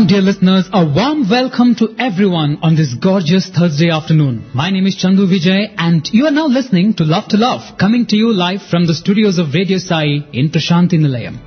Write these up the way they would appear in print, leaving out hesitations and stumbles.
dear listeners, a warm welcome to everyone on this gorgeous Thursday afternoon. My name is Chandu Vijay and you are now listening to Love, coming to you live from the studios of Radio Sai in Prashanthi Nilayam.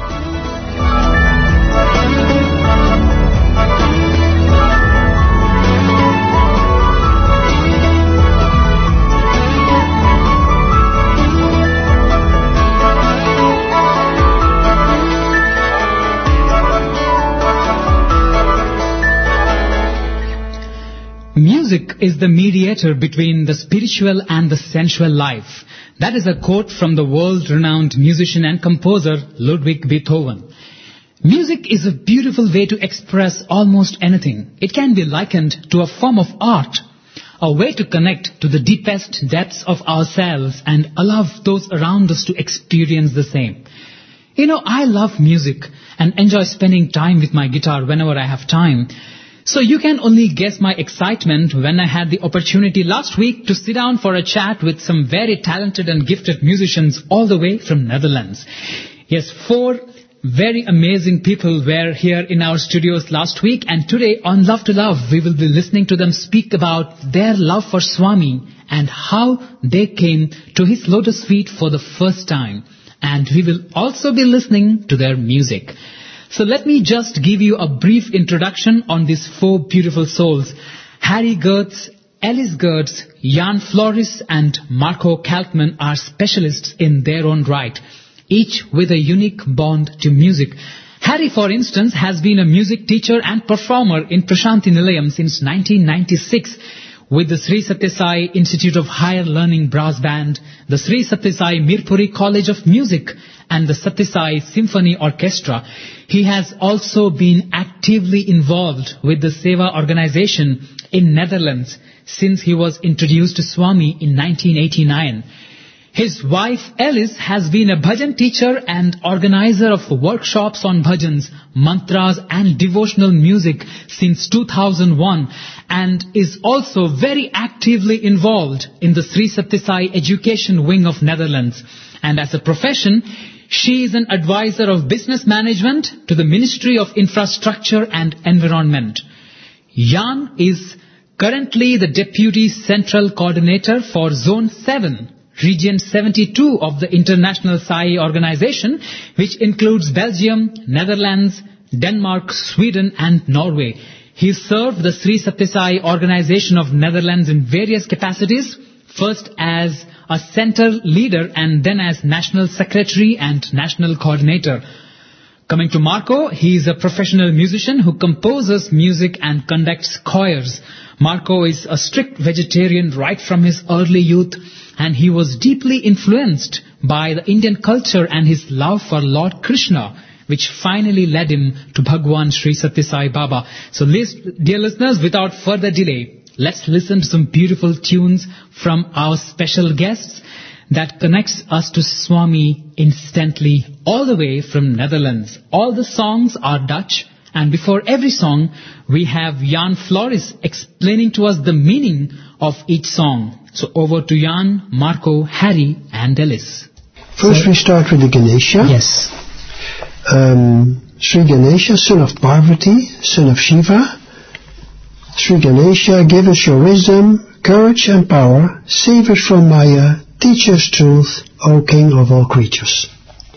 Music is the mediator between the spiritual and the sensual life. That is a quote from the world-renowned musician and composer Ludwig Beethoven. Music is a beautiful way to express almost anything. It can be likened to a form of art, a way to connect to the deepest depths of ourselves and allow those around us to experience the same. You know, I love music and enjoy spending time with my guitar whenever I have time. So you can only guess my excitement when I had the opportunity last week to sit down for a chat with some very talented and gifted musicians all the way from Netherlands. Yes, 4 very amazing people were here in our studios last week, and today on Love to Love we will be listening to them speak about their love for Swami and how they came to his lotus feet for the first time. And we will also be listening to their music. So let me just give you a brief introduction on these 4 beautiful souls. Harry Gertz, Ellis Gertz, Jan Floris and Marco Kalkman are specialists in their own right, each with a unique bond to music. Harry, for instance, has been a music teacher and performer in Prashanthi Nilayam since 1996 with the Sri Sathya Sai Institute of Higher Learning Brass Band, the Sri Sathya Sai Mirpuri College of Music and the Sathya Sai Symphony Orchestra. He has also been actively involved with the Seva organization in Netherlands since he was introduced to Swami in 1989. His wife Alice has been a bhajan teacher and organizer of workshops on bhajans, mantras and devotional music since 2001 and is also very actively involved in the Sri Sathya Sai education wing of Netherlands. And as a profession, she is an advisor of business management to the Ministry of Infrastructure and Environment. Jan is currently the Deputy Central Coordinator for Zone 7, Region 72 of the International Sai Organization, which includes Belgium, Netherlands, Denmark, Sweden and Norway. He served the Sri Sathya Sai Organization of Netherlands in various capacities, first as a center leader and then as national secretary and national coordinator. Coming to Marco, he is a professional musician who composes music and conducts choirs. Marco is a strict vegetarian right from his early youth, and he was deeply influenced by the Indian culture and his love for Lord Krishna, which finally led him to Bhagwan Sri Sathya Sai Baba. So dear listeners, without further delay, let's listen to some beautiful tunes from our special guests that connects us to Swami instantly, all the way from Netherlands. All the songs are Dutch, and before every song, we have Jan Floris explaining to us the meaning of each song. So over to Jan, Marco, Harry, and Ellis. First we start with the Ganesha. Yes. Sri Ganesha, son of Parvati, son of Shiva. Sri Ganesha, give us your wisdom, courage and power, save us from Maya, teach us truth, O King of all creatures.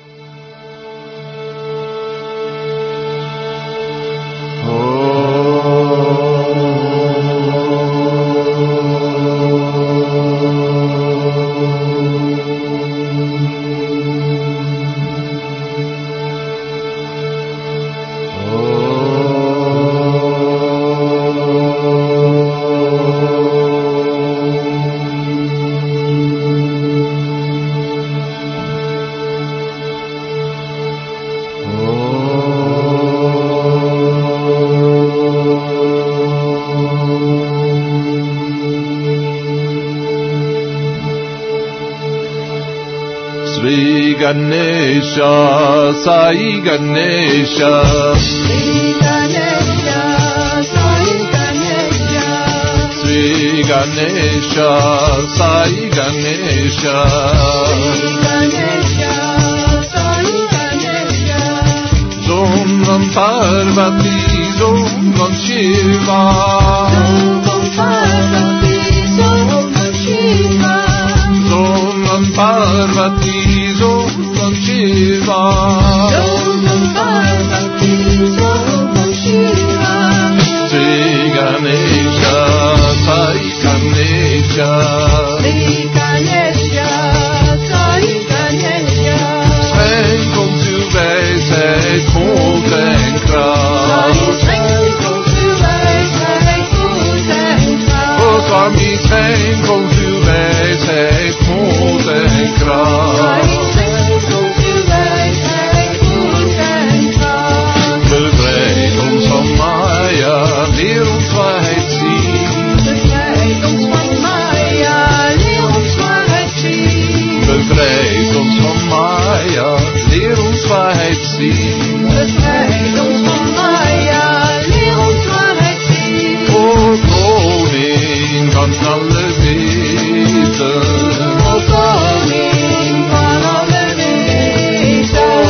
Ganesha, Sai Ganesha, Sri Ganesha, Sai Ganesha, Sri Ganesha, Sai Ganesha, Sri Ganesha, Sai Ganesha, Zomram Parvati, Sungam Shiva. Sungam Parvati, Sungam Shiva. Sri Ganesha, Sai Ganesha. Sven kom du wijsheid, God en kracht. O Swami, Sven kom du wijsheid, God en kracht. Bevrijd ons van Maya, leer ons waarheid zien. Bevrijd ons van Maya, leer ons waarheid zien. O koning van alle weten. O koning van alle weten.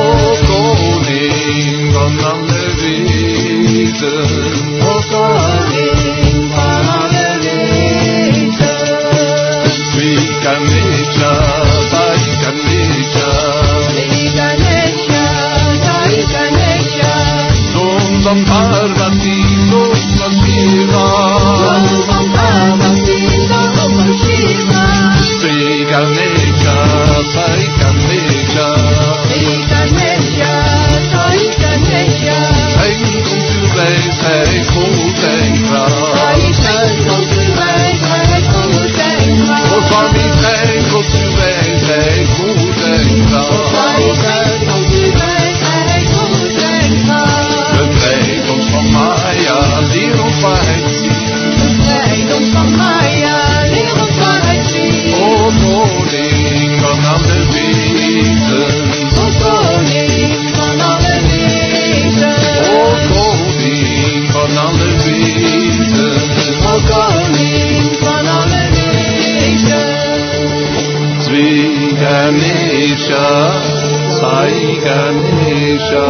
Sri Ganesha, Sai Ganesha. Sungam Parvati, Sungam Shiva. Sri Ganesha, Sai Ganesha. Sven kom du wijsheid, God en kracht. O Swami, Sven kom du wijsheid, God en kracht. Bevrijd ons van Maya, leer ons waarheid zien. O koning van alle weten. O koning van alle weten. Sri Ganesha, Sai Ganesha.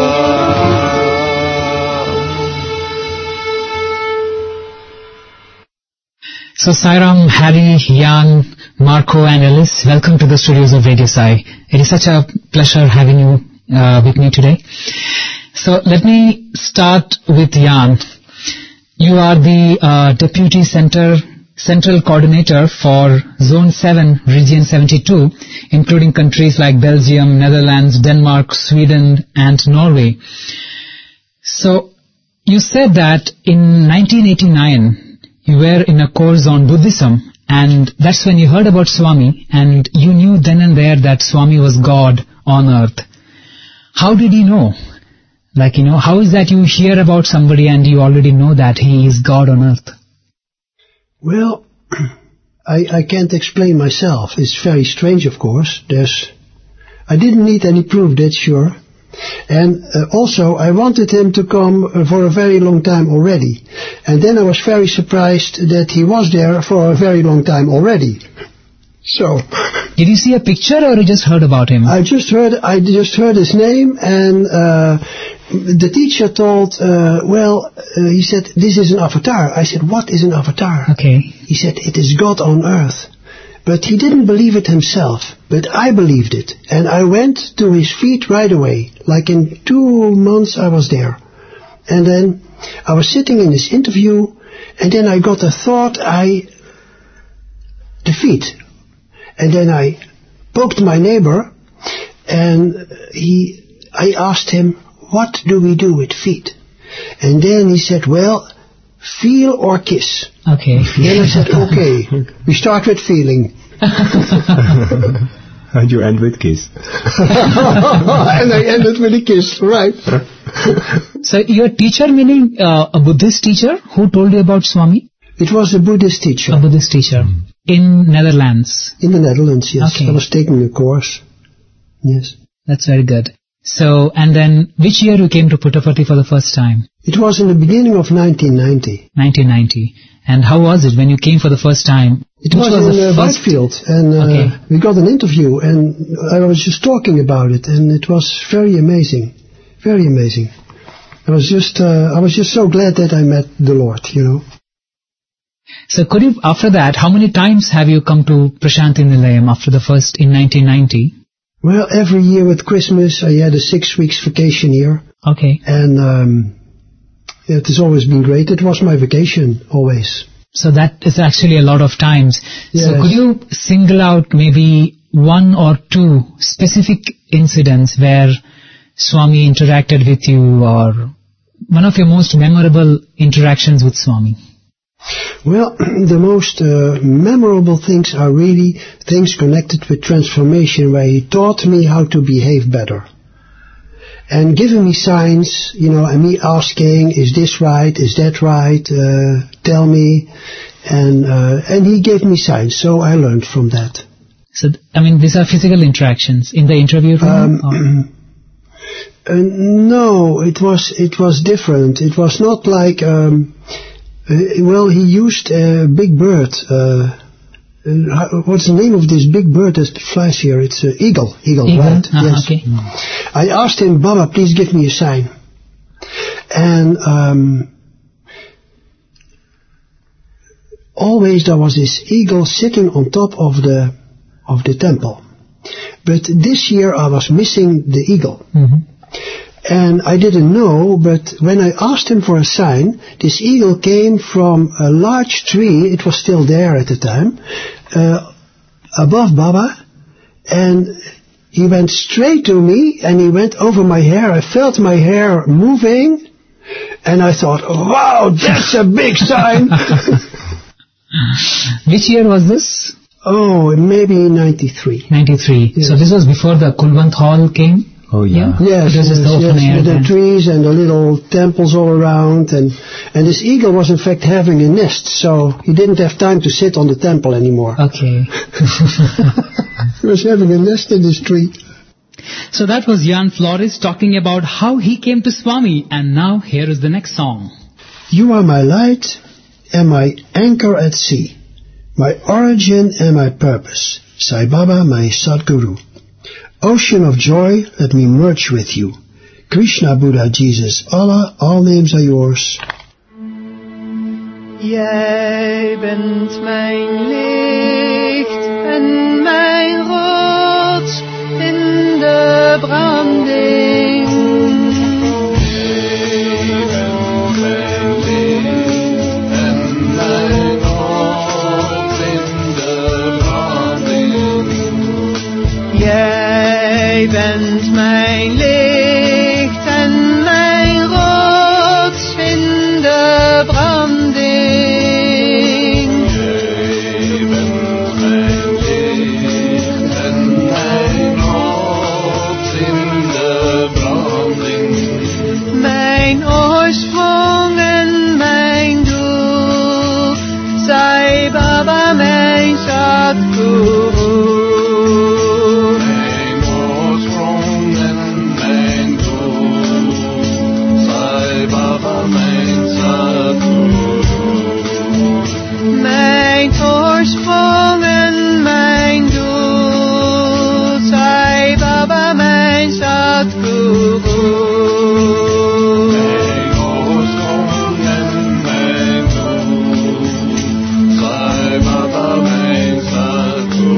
So Sairam, Harry, Jan, Marco and Alice, welcome to the studios of Radio Sai. It is such a pleasure having you with me today. So let me start with Jan. You are the Deputy Central Coordinator for Zone 7, Region 72, including countries like Belgium, Netherlands, Denmark, Sweden and Norway. So you said that in 1989 you were in a course on Buddhism, and that's when you heard about Swami, and you knew then and there that Swami was God on earth. How did you know? How is that you hear about somebody and you already know that he is God on earth? Well, I can't explain myself. It's very strange, of course. I didn't need any proof, that's sure. And also, I wanted him to come for a very long time already. And then I was very surprised that he was there for a very long time already. So, did you see a picture or you just heard about him? I just heard his name, and the teacher told, he said, this is an avatar. I said, what is an avatar? Okay. He said, it is God on earth. But he didn't believe it himself, but I believed it. And I went to his feet right away. Like in 2 months I was there. And then I was sitting in this interview, and then I got a thought, the feet. And then I poked my neighbor, and I asked him, what do we do with feet? And then he said, well, feel or kiss. Okay. Then I said, okay, we start with feeling. And you end with kiss. And I ended with a kiss, right. So your teacher, meaning a Buddhist teacher, who told you about Swami? It was a Buddhist teacher. A Buddhist teacher. In Netherlands? In the Netherlands, yes. Okay. I was taking a course. Yes. That's very good. So, and then which year you came to Puttaparthi for the first time? It was in the beginning of 1990. 1990. And how was it when you came for the first time? It was in Whitefield, and okay. We got an interview, and I was just talking about it, and it was very amazing. Very amazing. I was just so glad that I met the Lord, So could you, after that, how many times have you come to Prashanti Nilayam after the first in 1990? Well, every year with Christmas, I had a 6 weeks vacation here. Okay. And it has always been great. It was my vacation, always. So that is actually a lot of times. Yes. So could you single out maybe one or two specific incidents where Swami interacted with you, or one of your most memorable interactions with Swami? Well, the most memorable things are really things connected with transformation, where he taught me how to behave better. And giving me signs, and me asking, is this right, is that right, tell me. And he gave me signs, so I learned from that. So, these are physical interactions in the interview room? No, it was different. It was not like, he used a big bird. What's the name of this big bird that flies here? It's an eagle. Eagle, right? Yes. Okay. I asked him, Baba, please give me a sign. And always there was this eagle sitting on top of the temple. But this year I was missing the eagle. Mm-hmm. And I didn't know, but when I asked him for a sign, this eagle came from a large tree, it was still there at the time, above Baba, and he went straight to me, and he went over my hair. I felt my hair moving, and I thought, wow, that's a big sign. Which year was this? Oh, maybe 93. 93. Yes. So this was before the Kulwant Hall came? Oh, yeah. Yes, with the trees and the little temples all around, and this eagle was in fact having a nest, so he didn't have time to sit on the temple anymore. Okay. He was having a nest in this tree. So that was Jan Flores talking about how he came to Swami, and now here is the next song. You are my light and my anchor at sea, my origin and my purpose, Sai Baba, my Sadguru. Ocean of joy, let me merge with you. Krishna, Buddha, Jesus, Allah, all names are yours. Jij bent mijn licht en mijn rots in de branding. Jij bent mijn licht en mijn rots in de branding. Jij bent mijn licht en mijn rots in de branding. Jij bent mijn licht en mijn rots in de branding. Mijn oorsprong en mijn doel, Sai Baba mijn Sadguru. Mijn oorsprong en mijn doel, Sai Baba mijn Sadguru. Mijn oorsprong en mijn doel, Sai Baba mijn Sadguru.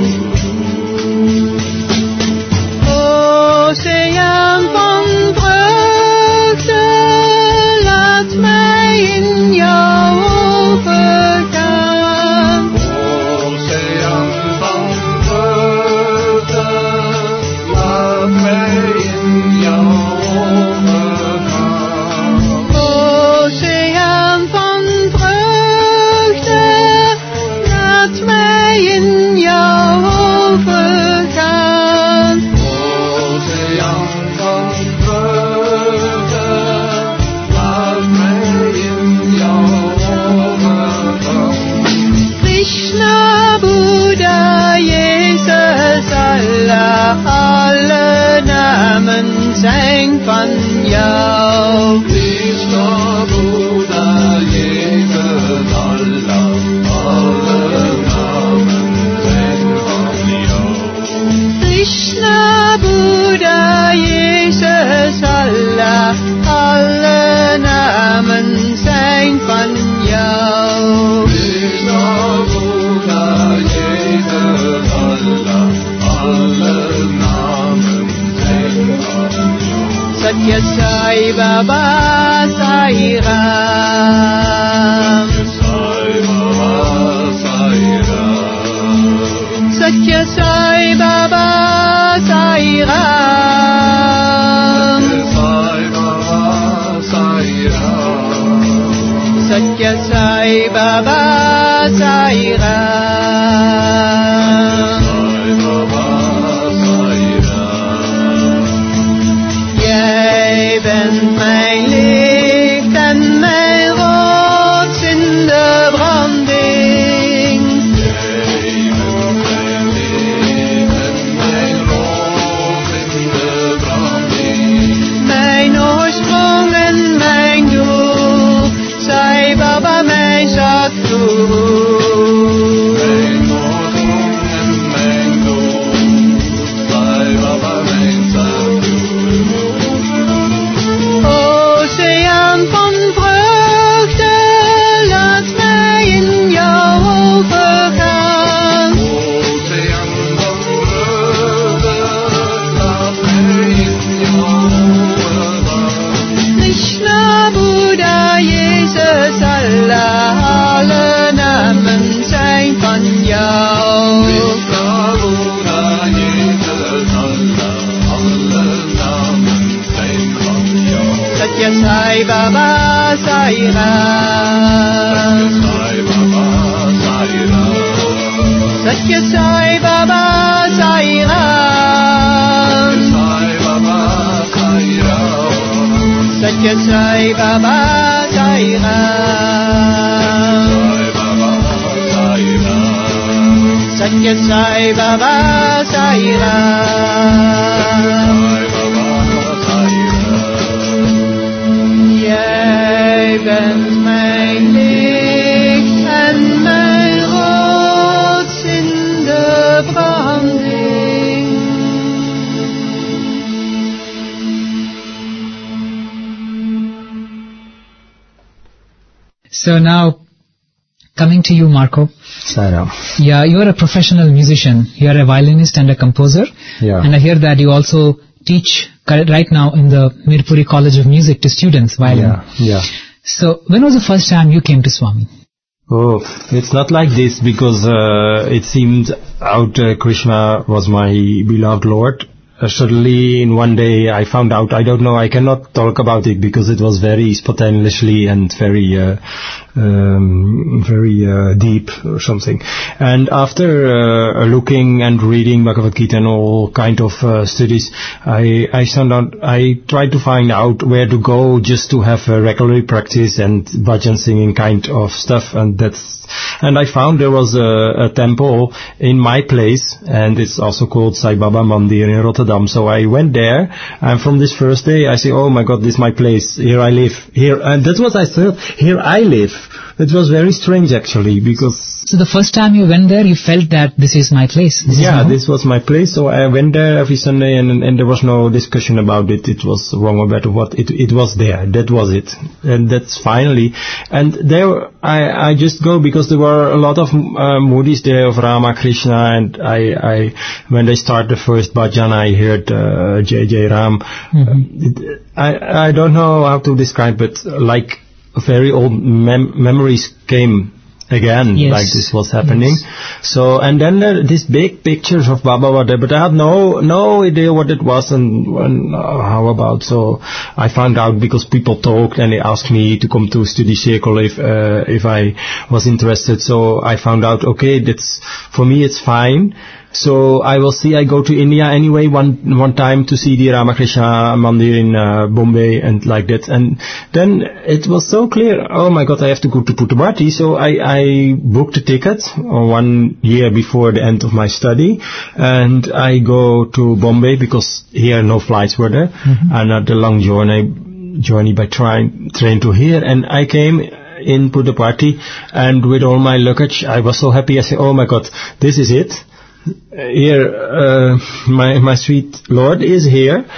Satya Sai Baba Sai Ram. Satya Sai Baba Sai Ram. Satya Sai Baba Sai Ram. Jij bent mijn licht en mijn rots in de branding. Mijn oorsprong en mijn doel, Sai Baba mijn Satguru. Oceaan van vreugde, laat mij in jou overgaan. Krishna, Buddha, Jezus, Allah, alle namen zijn van jou. Satya Sai Baba Sai Ram. Satya Sai Baba Sai Ram. Satya Sai Baba Sai Ram. Satya Sai Baba Sai Ram. Jij bent mijn licht en mijn rots in de branding. So now, coming to you, Marco. Saram. Yeah, you are a professional musician. You are a violinist and a composer. Yeah. And I hear that you also teach right now in the Mirpuri College of Music to students violin. Yeah. So when was the first time you came to Swami? Oh, it's not like this because it seemed out Krishna was my beloved Lord. Suddenly in one day I found out, I don't know, I cannot talk about it because it was very spontaneously and very deep or something. And after looking and reading Bhagavad Gita and all kind of studies, I tried to find out where to go just to have a regular practice and bhajan singing kind of stuff, and I found there was a temple in my place, and it's also called Sai Baba Mandir in Rotterdam. So I went there, and from this first day I say, oh my God, this is my place. Here I live. Here, and that's what I thought. Here I live. It was very strange actually, because... So the first time you went there, you felt that this is my place. This was my place. So I went there every Sunday, and there was no discussion about it. It was wrong or better. What it was there. That was it. And that's finally. And there I just go because there were a lot of Mudis there of Ramakrishna, and I when they start the first bhajan, I heard J.J. Ram. Mm-hmm. I don't know how to describe it. Like very old memories came again, yes. Like this was happening. Yes. So, and then these big pictures of Baba were there, but I had no idea what it was and how about. So I found out because people talked and they asked me to come to study circle if I was interested. So I found out, okay, for me it's fine. So I will see, I go to India anyway one time to see the Ramakrishna Mandir in Bombay and like that. And then it was so clear, oh my God, I have to go to Puttaparthi. So I booked a ticket 1 year before the end of my study, and I go to Bombay because here no flights were there, and at the long journey by train to here, and I came in Puttaparthi, and with all my luggage, I was so happy. I said, oh my God, this is it. Here, my sweet Lord is here,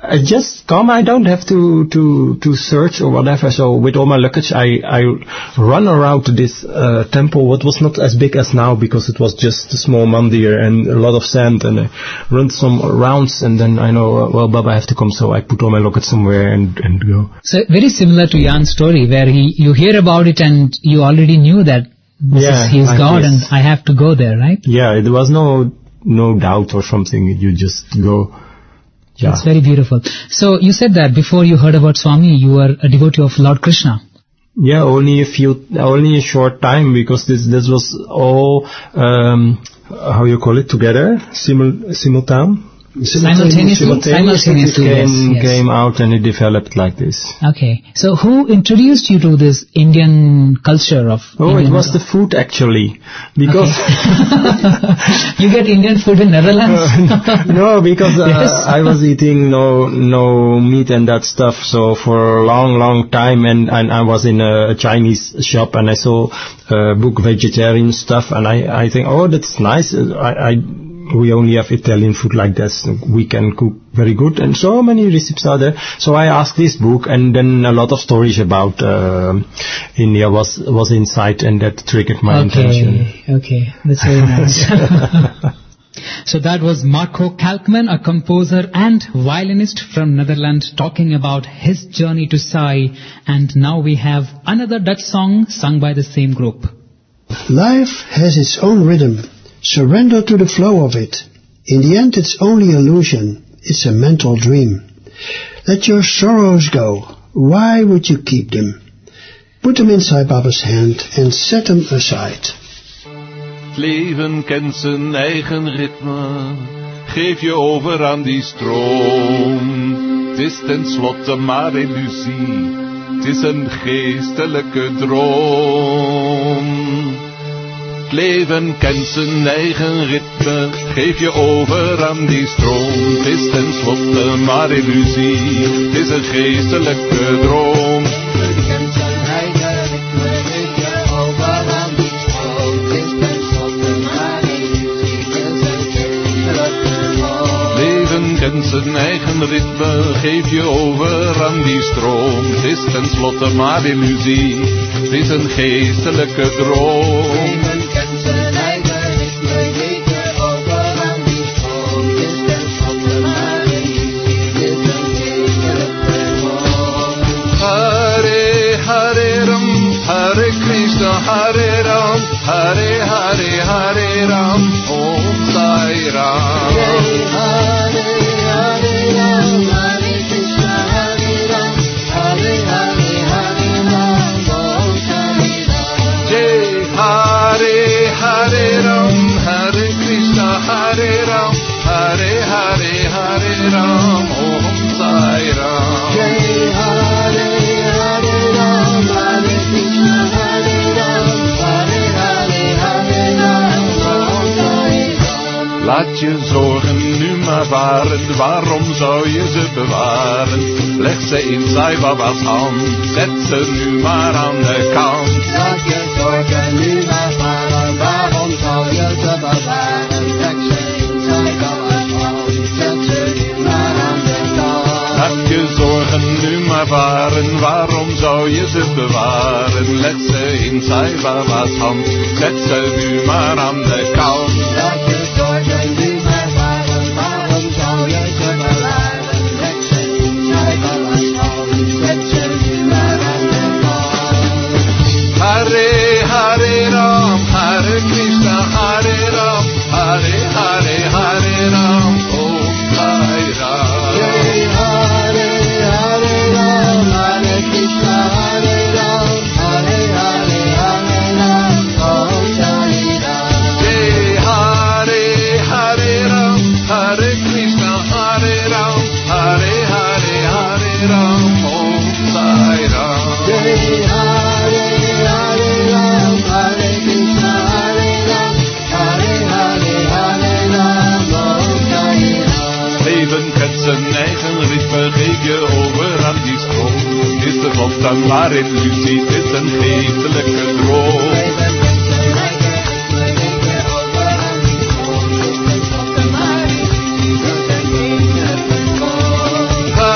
I just come. I don't have to search or whatever. So with all my luggage, I run around to this temple. What was not as big as now because it was just a small mandir and a lot of sand. And I run some rounds, and then I know, well, Baba, I have to come. So I put all my luggage somewhere and go. So very similar to Jan's story, where you hear about it and you already knew that he's God and I have to go there, right? Yeah, there was no doubt or something. You just go. Yeah. That's very beautiful. So you said that before you heard about Swami, you were a devotee of Lord Krishna. Yeah, only a short time, because this was all how you call it, together, simultaneously. Came out and it developed like this. Okay. So who introduced you to this Indian culture of... it was the food actually. Because... Okay. You get Indian food in Netherlands? No, because I was eating no meat and that stuff. So for a long time, and I was in a Chinese shop and I saw book vegetarian stuff, and I think, oh, that's nice. We only have Italian food like this. We can cook very good, and so many recipes are there. So I asked this book, and then a lot of stories about India was inside, and that triggered my intention. Okay, that's very nice. So that was Marco Kalkman, a composer and violinist from Netherlands, talking about his journey to Sai. And now we have another Dutch song sung by the same group. Life has its own rhythm. Surrender to the flow of it. In the end, it's only illusion. It's a mental dream. Let your sorrows go. Why would you keep them? Put them inside Baba's hand and set them aside. Het leven kent zijn eigen ritme. Geef je over aan die stroom. Het is tenslotte maar illusie. Het is een geestelijke droom. Het leven kent zijn eigen ritme, geef je over aan die stroom. Het is tenslotte maar illusie, het is een geestelijke droom. Het leven kent zijn eigen ritme, geef je over aan die stroom. Het is tenslotte maar illusie, het is een geestelijke droom. Het leven kent zijn eigen ritme, geef je over aan die stroom. Het is tenslotte maar illusie, het is een geestelijke droom. Hare Krishna, Hare Ram, Hare Hare, Hare Ram, Om Sai Ram. Hare Hare Ram, Hare Krishna, Hare Ram, Hare Hare, Hare Ram, Om Sai Ram. Jai Hare Hare Ram, Hare Krishna, Hare Ram, Hare Hare, Hare Ram, Om Sai Ram. Jai Hare Hare Ram, Hare Krishna, Hare Ram, Hare Hare, Hare Ram, Om Sai Ram. Laat je zorgen nu maar varen, waarom zou je ze bewaren? Leg ze in Sai Baba's hand, zet ze nu maar aan de kant. Laat je zorgen nu maar varen, waarom zou je ze bewaren? Leg ze in Sai Baba's hand, zet ze nu maar aan de kant. Laat je zorgen nu maar varen, waarom zou je ze bewaren? Leg ze in Sai Baba's hand, zet ze nu maar aan de kant. Laat je zorgen nu maar varen, waarom zou je ze bewaren? Leg ze in Sai Baba's hand, zet ze nu maar aan de kant. Hare Hare Ram, Hare Krishna, Hare Ram, Hare Hare, Hare Ram, Om Sai Ram. Jai Hare Hare Ram, Hare Krishna, Hare Ram, Hare Hare, Hare Ram, Om Sai Ram. Jai Hare Hare Ram, Hare Krishna, Hare Ram, Hare Hare, Hare Ram, Om Sai Ram. Jai Hare Hare Ram, Hare Krishna, Hare Ram, Hare Hare, Hare Ram, Om Sai Ram. Leven kent zijn eigen ritme, geef je over aan die stroom. Is de God dan maar illusie, het is een geestelijke droom. Leven kent zijn eigen ritme, geef je over aan die stroom. Is de God dan maar illusie, het is een geestelijke droom.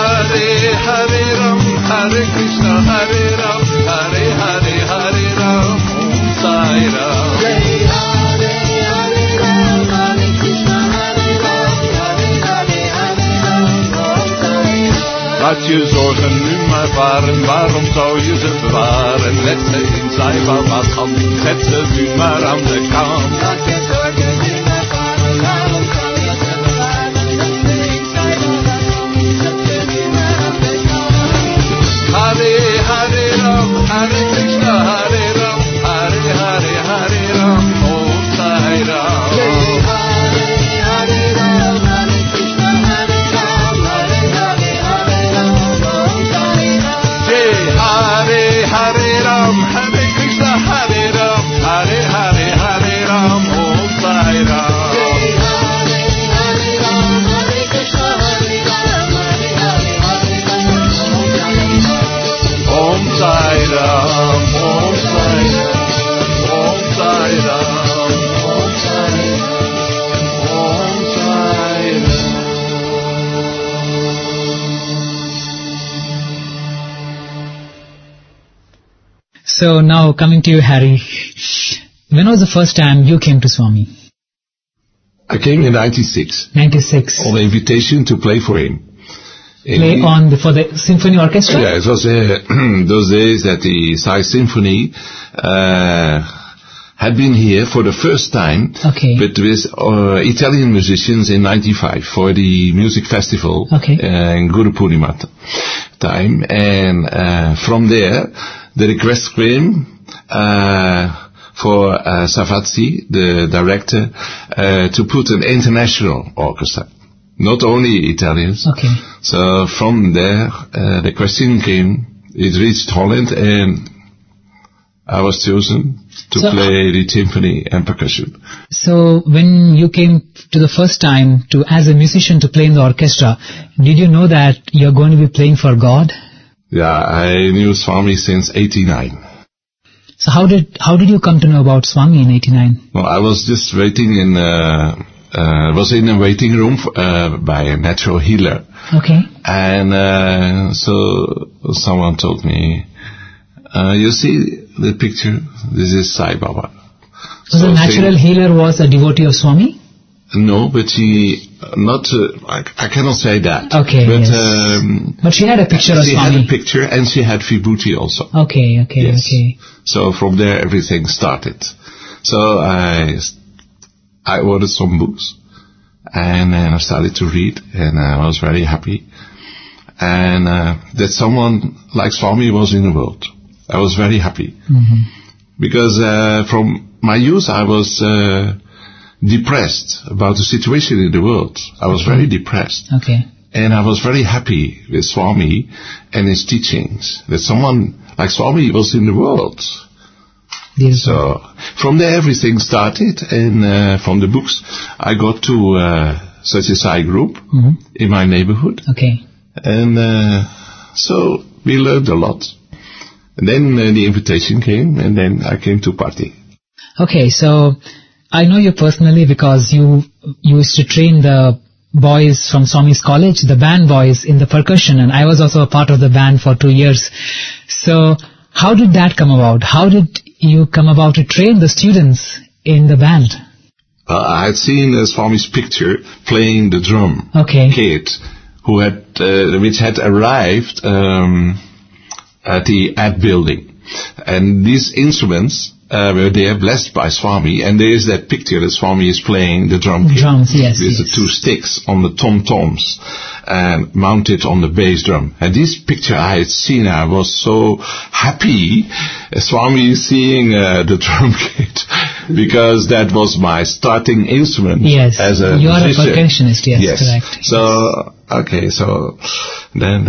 je zorgen nu maar varen, waarom zou je ze bewaren? Let ze in Sai Baba's hand, zet ze nu maar aan de kant. Laat je zorgen nu maar varen, waarom zou je ze bewaren? Let ze in Sai Baba's hand, zet ze nu maar aan de kant. Hare Hare Ram, Hare Krishna, Hare Ram, Hare Hare Hare Ram, Om Sai Ram. So now coming to you, Harry, when was the first time you came to Swami? I came in 96. 96. On the invitation to play for him. For the symphony orchestra? Yeah, it was those days that the Sai Symphony had been here for the first time, but with Italian musicians in 95 for the music festival in Guru Purnima time, and from there the request came for Savatsi, the director, to put an international orchestra, not only Italians. So from there the question came, it reached Holland, and I was chosen to play the timpani and percussion. So when you came to the first time as a musician to play in the orchestra, did you know that you're going to be playing for God? Yeah, I knew Swami since 89. So how did you come to know about Swami in 89? Well, I was just waiting in a waiting room by a natural healer. And so someone told me, you see the picture? This is Sai Baba. So the natural healer was a devotee of Swami? No, but she not. I cannot say that. But she had a picture of Swami. She had a picture, and she had Vibhuti also. So from there everything started. So I ordered some books, and then I started to read, and I was very happy, and that someone like Swami was in the world. I was very happy because from my youth I was depressed about the situation in the world. I was very depressed. And I was very happy with Swami and his teachings, that someone like Swami was in the world. So from there everything started, and from the books I got to such a Sai group in my neighborhood. And so we learned a lot. And then the invitation came, and then I came to party. So I know you personally because you used to train the boys from Swami's college, the band boys in the percussion, and I was also a part of the band for 2 years. So how did that come about? How did you come about to train the students in the band? I had seen Swami's picture playing the drum kit, which had arrived at the ad building, and these instruments were there blessed by Swami, and there is that picture that Swami is playing the drum kit with the 2 sticks on the tom-toms and mounted on the bass drum. And this picture I had seen, I was so happy Swami is seeing the drum kit, because that was my starting instrument as a musician. You are a percussionist, correct. So then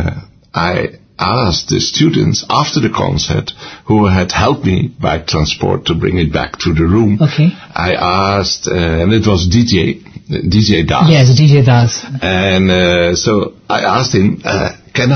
I asked the students after the concert who had helped me by transport to bring it back to the room. I asked, and it was DJ Das. Yes, DJ Das. And so I asked him, can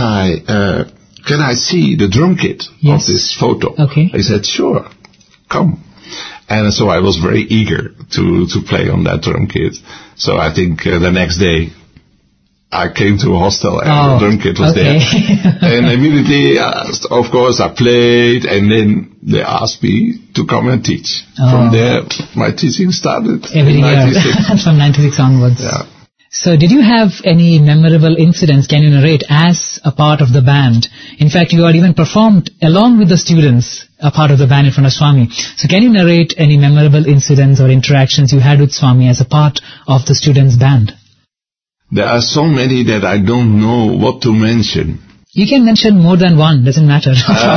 I see the drum kit of this photo? He said, sure, come. And so I was very eager to play on that drum kit. So I think the next day I came to a hostel and the drum kit was there. And immediately, of course, I played, and then they asked me to come and teach. From there, my teaching started every year. From 96 onwards. So did you have any memorable incidents can you narrate as a part of the band? In fact, you had even performed along with the students, a part of the band in front of Swami. So can you narrate any memorable incidents or interactions you had with Swami as a part of the students' band? There are so many that I don't know what to mention. You can mention more than one, doesn't matter.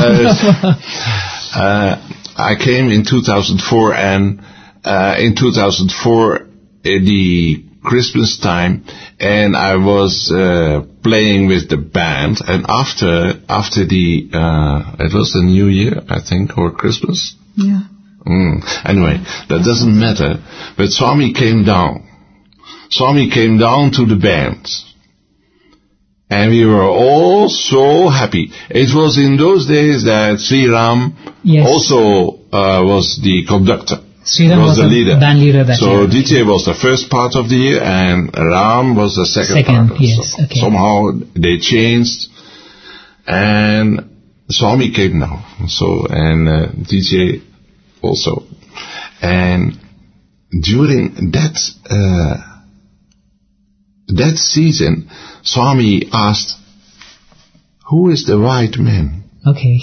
I came in 2004 and in 2004 the Christmas time, and I was playing with the band, and after the it was the New Year, I think, or Christmas. Yeah. Anyway, that doesn't matter. But Swami came down. Swami came down to the band, and we were all so happy. It was in those days that Sri Ram also was the conductor. Sriram was the leader. Band leader that so year. DJ was the first part of the year and Ram was the second part. Yes, so okay. Somehow they changed and Swami came now. So and DJ also. And during that season, Swami asked, "Who is the white man?" Okay.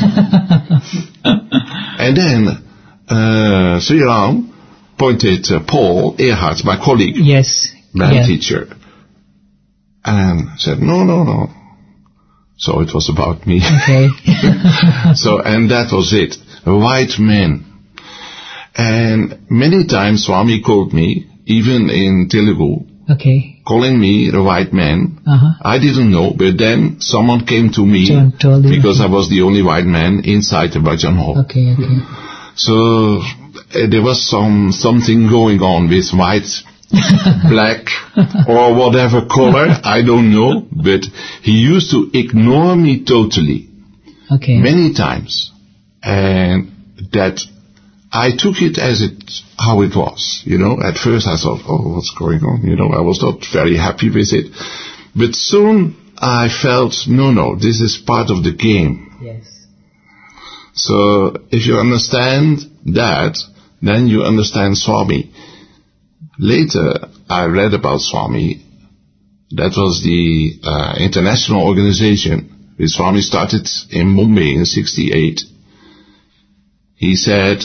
And then Sri Ram pointed Paul Earhart, my colleague, band teacher, and said, no. So it was about me. Okay. So, and that was it. A white man. And many times Swami called me, even in Telugu, calling me the white man. I didn't know, but then someone came to me because I was the only white man inside the bhajan hall. Okay. So there was something going on with white, black, or whatever color, I don't know, but he used to ignore me totally. Many times. And that I took it as how it was, At first I thought, what's going on? I was not very happy with it. But soon I felt, no, this is part of the game. Yes. So if you understand that, then you understand Swami. Later, I read about Swami. That was the international organization which Swami started in Mumbai in 1968. He said,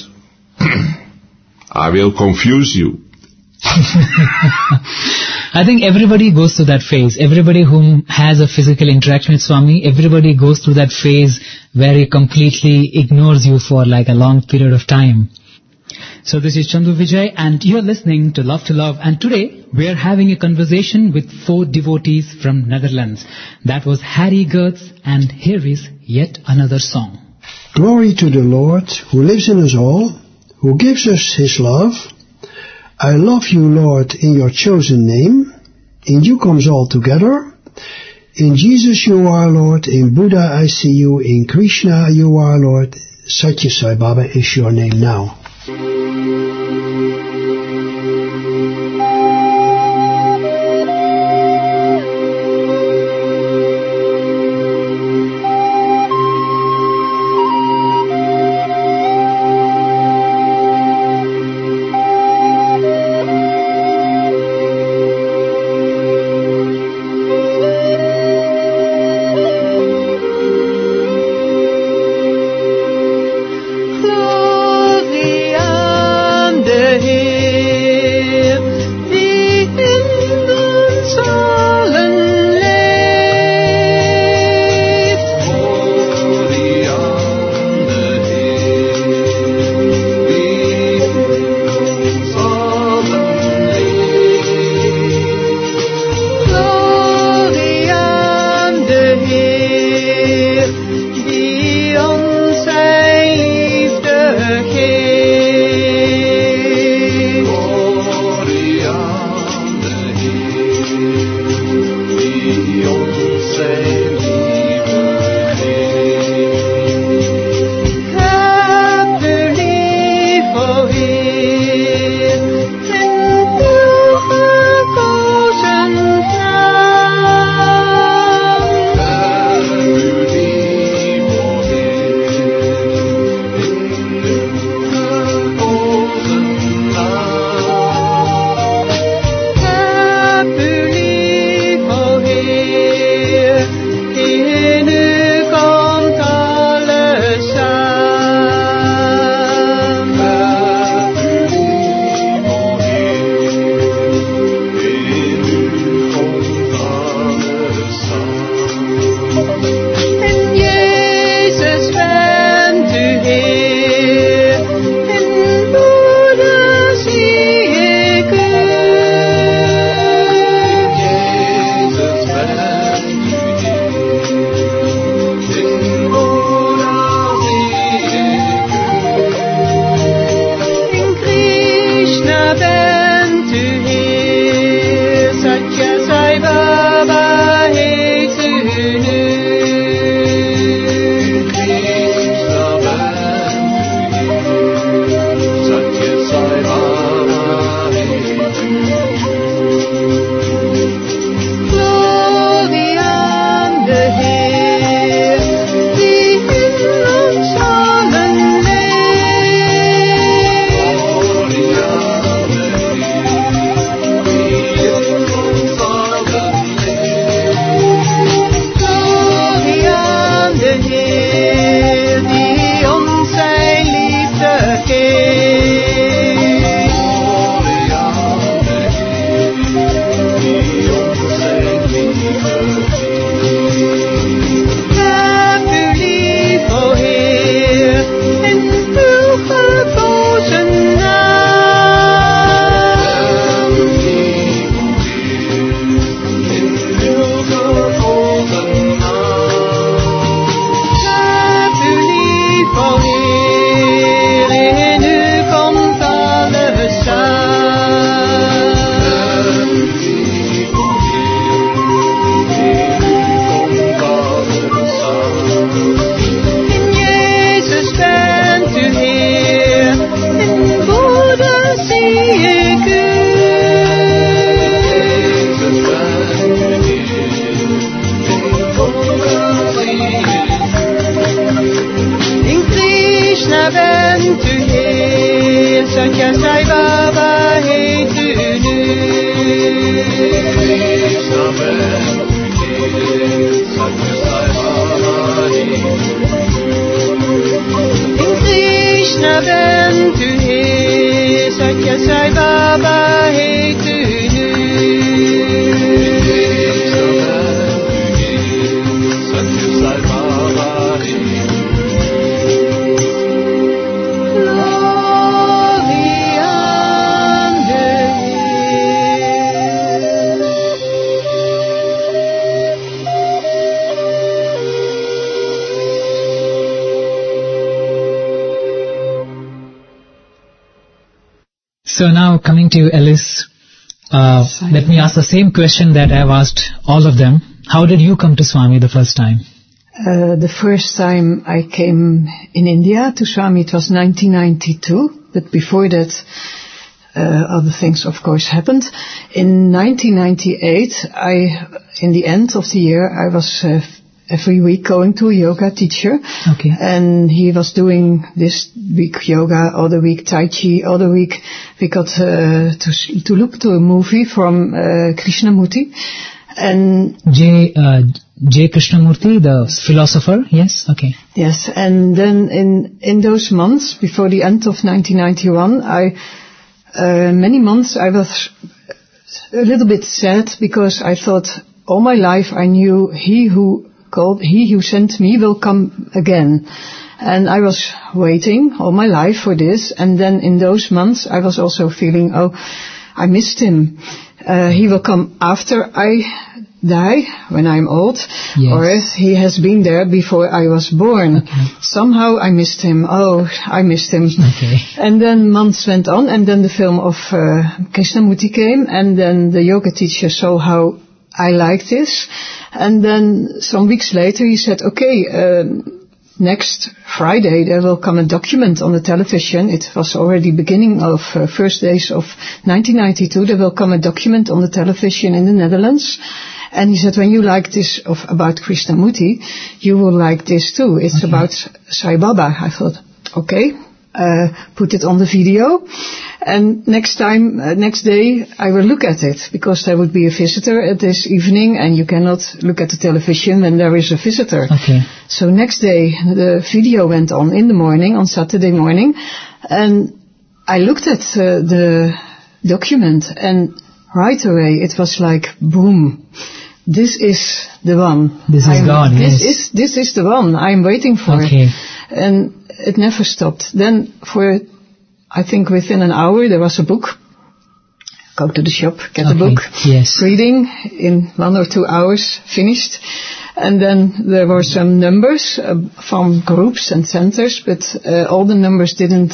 I will confuse you. I think everybody goes through that phase. Everybody who has a physical interaction with Swami, everybody goes through that phase where he completely ignores you for like a long period of time. So this is Chandu Vijay and you're listening to Love to Love, and today we're having a conversation with 4 devotees from Netherlands. That was Harry Gertz, and here is yet another song. Glory to the Lord who lives in us all, who gives us his love. I love you, Lord, in your chosen name. In you comes all together. In Jesus you are, Lord. In Buddha I see you. In Krishna you are, Lord. Satya Sai Baba is your name now. Glory and the Satya Sai Baba Hey Tunu. Krishna ben tu hai, Satya Sai Baba Hey Tunu. Satya Sai Baba Hey So now coming to you, Alice, let me ask the same question that I've asked all of them. How did you come to Swami the first time? The first time I came in India to Swami, it was 1992, but before that other things of course happened. In 1998, in the end of the year, I was every week going to a yoga teacher. Okay. And he was doing this week yoga, other week Tai Chi, other week we got to look to a movie from Krishnamurti. And J. Krishnamurti, the philosopher, yes? Okay. Yes, and then in those months, before the end of 1991, many months I was a little bit sad because I thought all my life I knew he who sent me will come again. And I was waiting all my life for this. And then in those months I was also feeling, I missed him. He will come after I die, when I'm old, yes. Or he has been there before I was born. Okay. Somehow I missed him. I missed him. Okay. And then months went on, and then the film of Krishnamurti came, and then the yoga teacher saw how I liked this. And then some weeks later he said, okay, next Friday there will come a document on the television. It was already beginning of first days of 1992. There will come a document on the television in the Netherlands. And he said, when you like this about Krishnamurti, you will like this too. It's okay. About Sai Baba. I thought, okay, put it on the video. And next day, I will look at it, because there would be a visitor at this evening, and you cannot look at the television when there is a visitor. Okay. So next day, the video went on in the morning, on Saturday morning, and I looked at the document, and right away it was like, boom, this is the one. This is God, yes. This is the one I'm waiting for. Okay. And it never stopped. Then I think within an hour there was a book. Go to the shop, get the book. Yes. Reading in 1 or 2 hours, finished. And then there were some numbers from groups and centers, but all the numbers didn't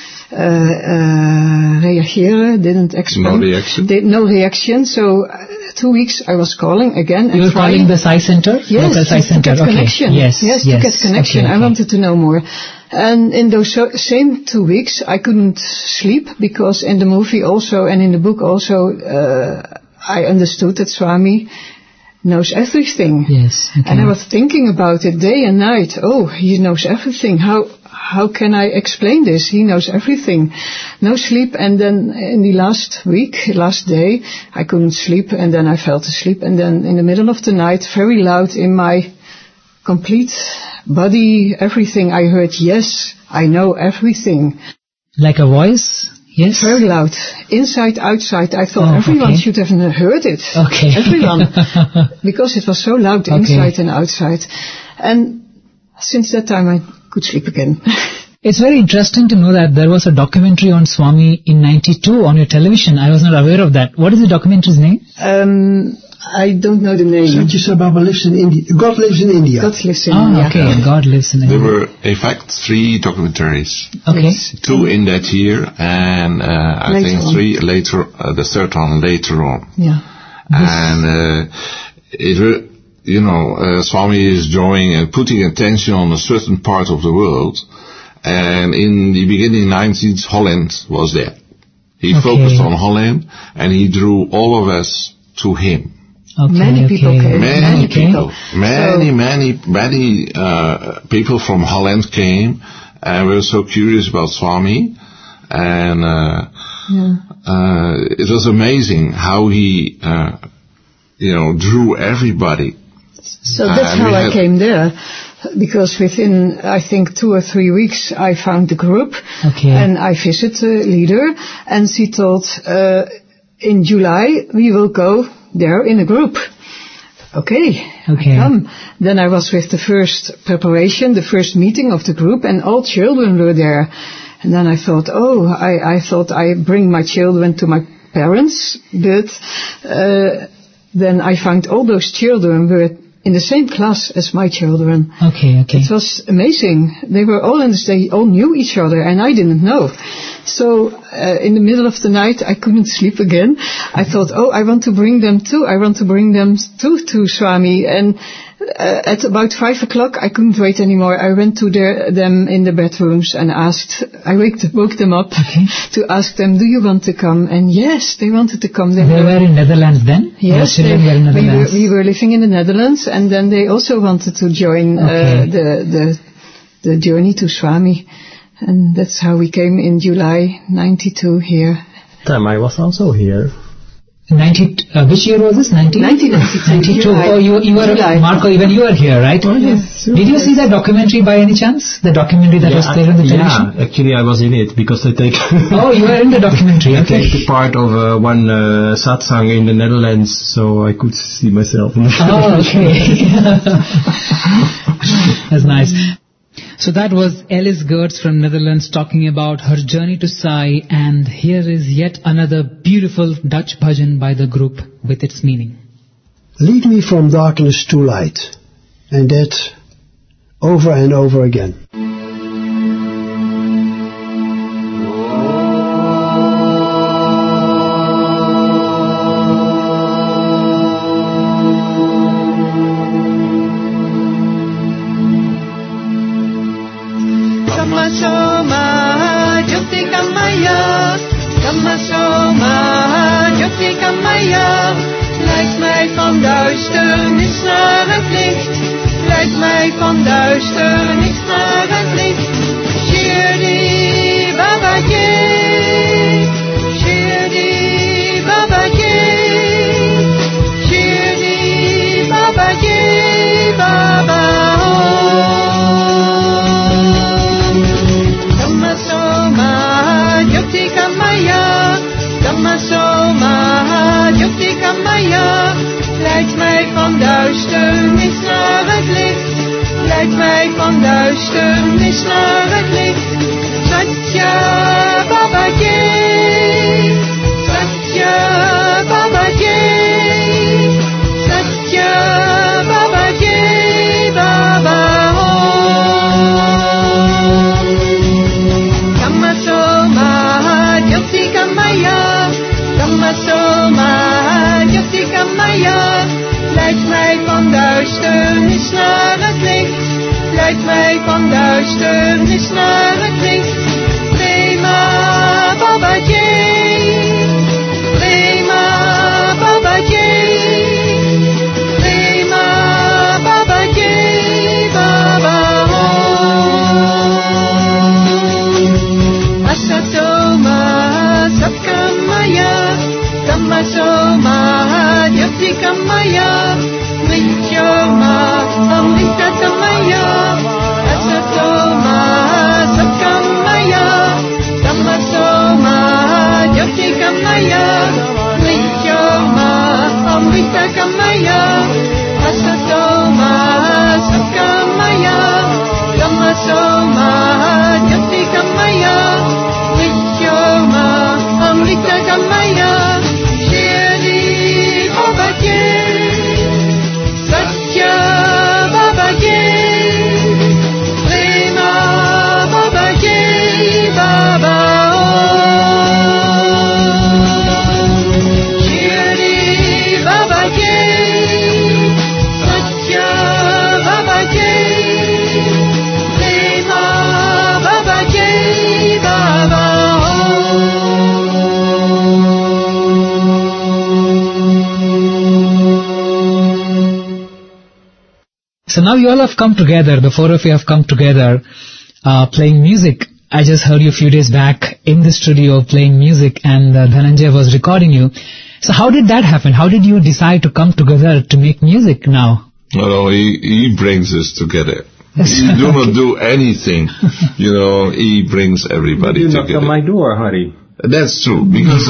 reageren, didn't expand. No reaction? No reaction. So 2 weeks I was calling again. You were calling the Sai Center? Yes, local Sai Center. To get connection. Yes, to get connection. Okay. I wanted to know more. And in those same 2 weeks I couldn't sleep, because in the movie also and in the book also I understood that Swami knows everything. Yes. Okay. And I was thinking about it day and night. Oh, he knows everything. How can I explain this? He knows everything. No sleep. And then in the last day, I couldn't sleep, and then I fell asleep. And then in the middle of the night, very loud in my complete body, everything, I heard, yes, I know everything. Like a voice? Yes. Very loud. Inside, outside. I thought everyone should have heard it. Okay. Everyone. Because it was so loud inside and outside. And since that time I could sleep again. It's very interesting to know that there was a documentary on Swami in 92 on your television. I was not aware of that. What is the documentary's name? I don't know the name. Satya Sai Baba lives in India. God lives in India. God lives in India. Okay. God lives in India. There were, in fact, 3 documentaries. Okay. 2 in that year, and I think 3 later, the third one later on. Yeah. And Swami is drawing and putting attention on a certain part of the world. And in the beginning 90s, Holland was there. He focused on Holland, and he drew all of us to him. Okay, many people came. Many people from Holland came, and were so curious about Swami. And it was amazing how he, drew everybody. So that's how I came there. Because within, I think, 2 or 3 weeks, I found the group. Okay. And I visited the leader. And she told, in July, we will go there in a group. Okay. I come. Then I was with the first preparation, the first meeting of the group, and all children were there. And then I thought, I thought I bring my children to my parents, but then I found all those children were in the same class as my children. Okay. It was amazing. They were all they all knew each other, and I didn't know. So in the middle of the night, I couldn't sleep again. I thought, I want to bring them too. I want to bring them too to Swami. And at about 5 o'clock, I couldn't wait anymore. I went to them in the bedrooms and I woke them up to ask them, do you want to come? And yes, they wanted to come. They were in Netherlands then? Yes, we were living in the Netherlands, and then they also wanted to join the journey to Swami. And that's how we came in July 92 here. Time I was also here. Which year was this? 1992. Oh, you were, Marco, even you were here, right? Oh, yes. Did you see that documentary by any chance? The documentary that was there on the television? Yeah, actually I was in it because I take... Oh, you were in the documentary, okay. I take part of one satsang in the Netherlands, so I could see myself. Oh, okay. That's nice. So that was Alice Gertz from Netherlands talking about her journey to Sai, and here is yet another beautiful Dutch bhajan by the group with its meaning. Lead me from darkness to light, and that over and over again. Leid mij van duisternis naar het licht. Leid mij van duisternis naar het licht. Shirdi Babaji, Shirdi Babaji, Shirdi Babaji, Baba Om. Dhammasoma Jyoti Kamaya, Dhammasoma Jyoti Kamaya. Leid mij van duisternis naar het licht. Leid mij van duisternis naar het licht. Satya Babaji, Satya Babaji, Satya Babaji, Baba Om. Dhammasoma Jyoti Kamaya, Dhammasoma Jyoti Kamaya. Leid mij van duisternis naar het licht. Leid mij van duisternis naar het licht. Prema Babaji, Prema Babaji, Prema Babaji, Baba Om. Asatoma Satkamaya, Dhammasoma Jyoti Kamaya, Mrityoma Amrita Kamaya, Asatoma Satkamaya, Dhammasoma Jyoti Kamaya, Mrityoma Amrita Kamaya, Asatoma Satkamaya, Dhammasoma Jyoti Kamaya, Mrityoma Amrita Kamaya. Shirdi Babaji, Satya Babaji, Prema Babaji, Baba Om. Shirdi Babaji, Satya Babaji, Prema Babaji, Baba So now you all have come together, the four of you have come together, playing music. I just heard you a few days back in the studio playing music, and Dhananjay was recording you. So how did that happen? How did you decide to come together to make music now? No, he brings us together. He do not do anything. He brings everybody together. You knocked on my door, Harry. That's true, because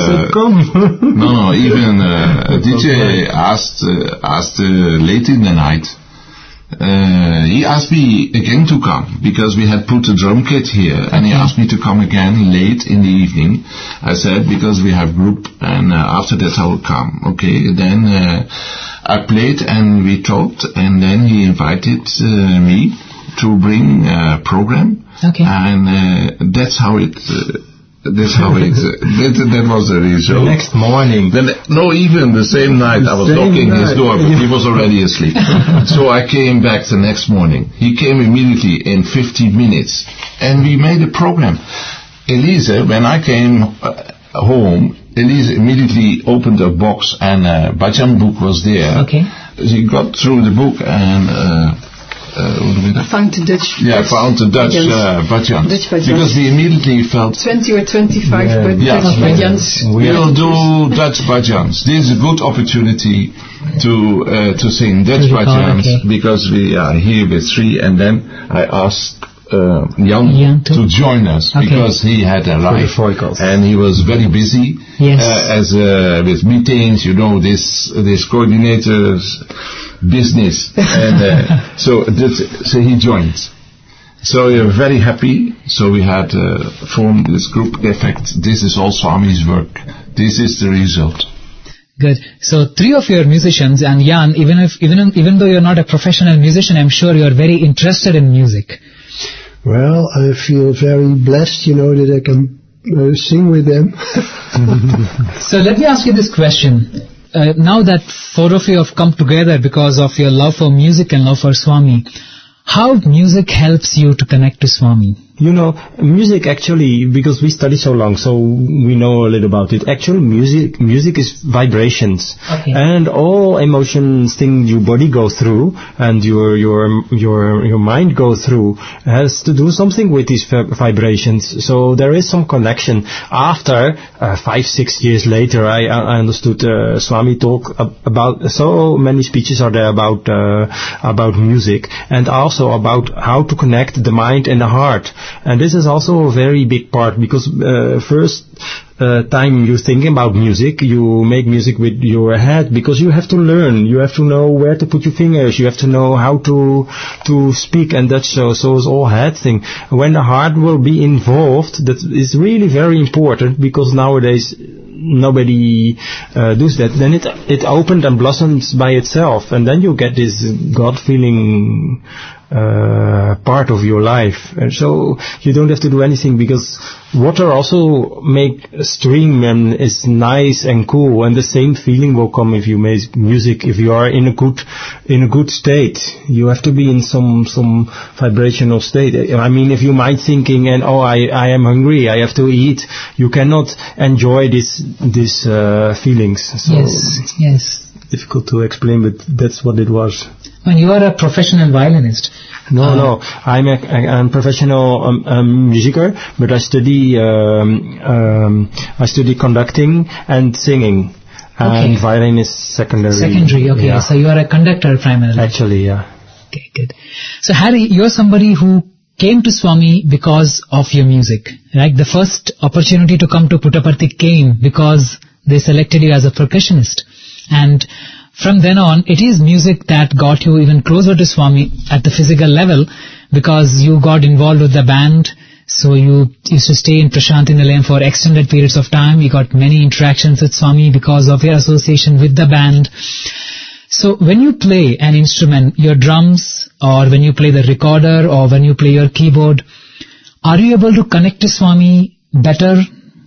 even DJ asked late in the night. He asked me again to come, because we had put a drum kit here, and he asked me to come again late in the evening. I said, because we have group, and after that I will come. Okay, then I played and we talked, and then he invited me to bring a program, and that's how it... that was the result. The next morning. Even the same night I was knocking his door, but he was already asleep. So I came back the next morning. He came immediately in 15 minutes, and we made a program. Elise, when I came home, Elise immediatly opened a box, and a Bhajan book was there. Okay. She got through the book and... I found the Dutch. Yeah, I found the Dutch Bhajans. Because we immediately felt 20 or 25 Dutch Bhajans. We'll do Dutch Bhajans. This is a good opportunity to sing Dutch Bhajans, because we are here with 3, and then I asked Jan to join us, because he had a life and he was very busy with meetings, this coordinators business, and so he joined. So we are very happy. So we had formed this group. In fact, this is all Swami's work. This is the result. Good. So 3 of your musicians, and Jan, even though you're not a professional musician, I'm sure you're very interested in music. Well, I feel very blessed, that I can sing with them. So let me ask you this question. Now that 4 of you have come together because of your love for music and love for Swami, how music helps you to connect to Swami? Music actually, because we study so long, so we know a little about it. Actually, music is vibrations, and all emotions, things your body goes through and your mind goes through has to do something with these vibrations. So there is some connection. After 5-6 years later, I understood Swami talk about so many speeches are there about music, and also about how to connect the mind and the heart. And this is also a very big part, because first time you think about music, you make music with your head, because you have to learn, you have to know where to put your fingers, you have to know how to speak, and that's so it's all head thing. When the heart will be involved, that is really very important, because nowadays nobody does that. Then it opened and blossoms by itself, and then you get this God feeling part of your life, and so you don't have to do anything, because water also make a stream and is nice and cool, and the same feeling will come if you make music. If you are in a good state, you have to be in some vibrational state. I mean, if you mind thinking and I am hungry, I have to eat, you cannot enjoy these feelings. So yes. Difficult to explain, but that's what it was. When you are a professional violinist. No, I'm a professional musicer, but I study conducting and singing, and violin is secondary. Okay. Yeah. So you are a conductor primarily. Actually, yeah. Okay, good. So Harry, you're somebody who came to Swami because of your music, right? The first opportunity to come to Puttaparthi came because they selected you as a percussionist, and from then on, it is music that got you even closer to Swami at the physical level, because you got involved with the band. So you used to stay in Prashanti Nilayam for extended periods of time. You got many interactions with Swami because of your association with the band. So when you play an instrument, your drums, or when you play the recorder, or when you play your keyboard, are you able to connect to Swami better?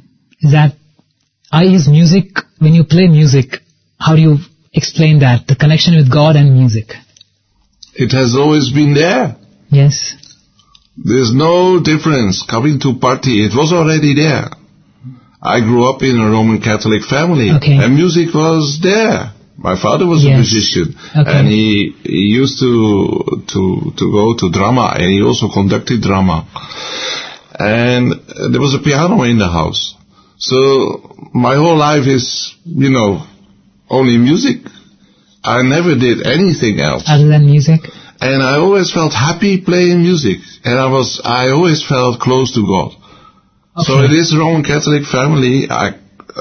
Is music, when you play music, how do you explain that, the connection with God and music? It has always been there. Yes. There's no difference. Coming to party, it was already there. I grew up in a Roman Catholic family, and music was there. My father was a musician, and he used to go to drama, and he also conducted drama. And there was a piano in the house. So my whole life is, only music. I never did anything else. Other than music? And I always felt happy playing music. And I always felt close to God. Okay. So in this Roman Catholic family, I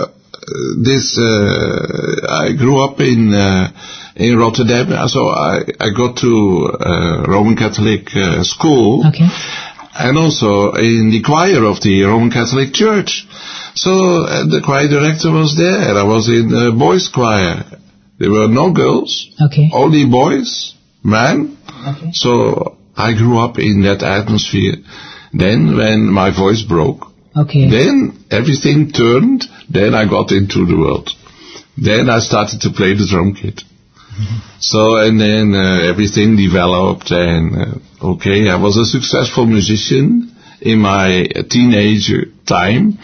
grew up in Rotterdam. So I got to Roman Catholic school. Okay. And also in the choir of the Roman Catholic Church. So the choir director was there, and I was in the boys' choir. There were no girls, only boys, men. Okay. So I grew up in that atmosphere. Then when my voice broke, then everything turned. Then I got into the world. Then I started to play the drum kit. So, and then everything developed, and I was a successful musician in my teenager time.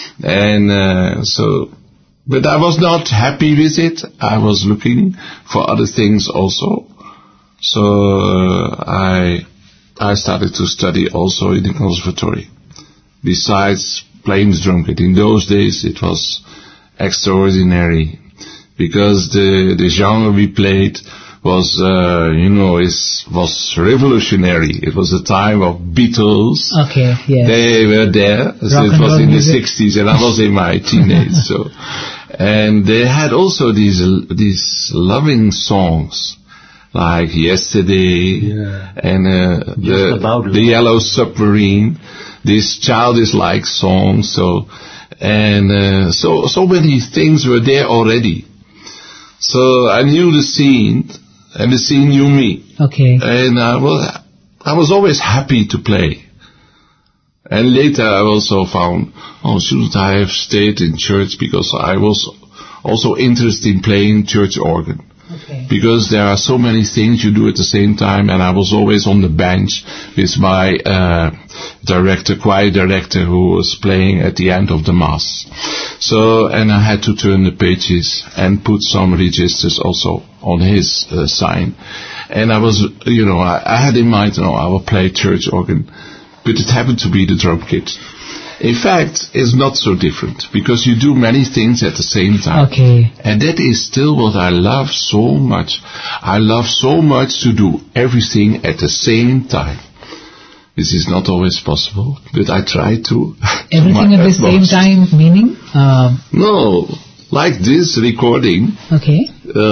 And but I was not happy with it. I was looking for other things also. So I started to study also in the conservatory. Besides playing the drum kit, in those days it was extraordinary, because the genre we played was, was revolutionary. It was a time of Beatles. Okay, yes. They were there. So it was in the 60s, and I was in my teenage. So, and they had also these loving songs, like Yesterday, and the Yellow Submarine. This childish-like song. So, and so many things were there already. So I knew the scene, and the scene knew me. Okay. And I was always happy to play. And later I also found, shouldn't I have stayed in church, because I was also interested in playing church organ. Okay. Because there are so many things you do at the same time, and I was always on the bench with my choir director, who was playing at the end of the Mass. So, and I had to turn the pages and put some registers also on his sign. And I was, I had in mind, I will play church organ, but it happened to be the drum kit. In fact, it's not so different, because you do many things at the same time. Okay. And that is still what I love so much. I love so much to do everything at the same time. This is not always possible, but I try to. Everything at the same time, meaning? No, like this recording. Okay.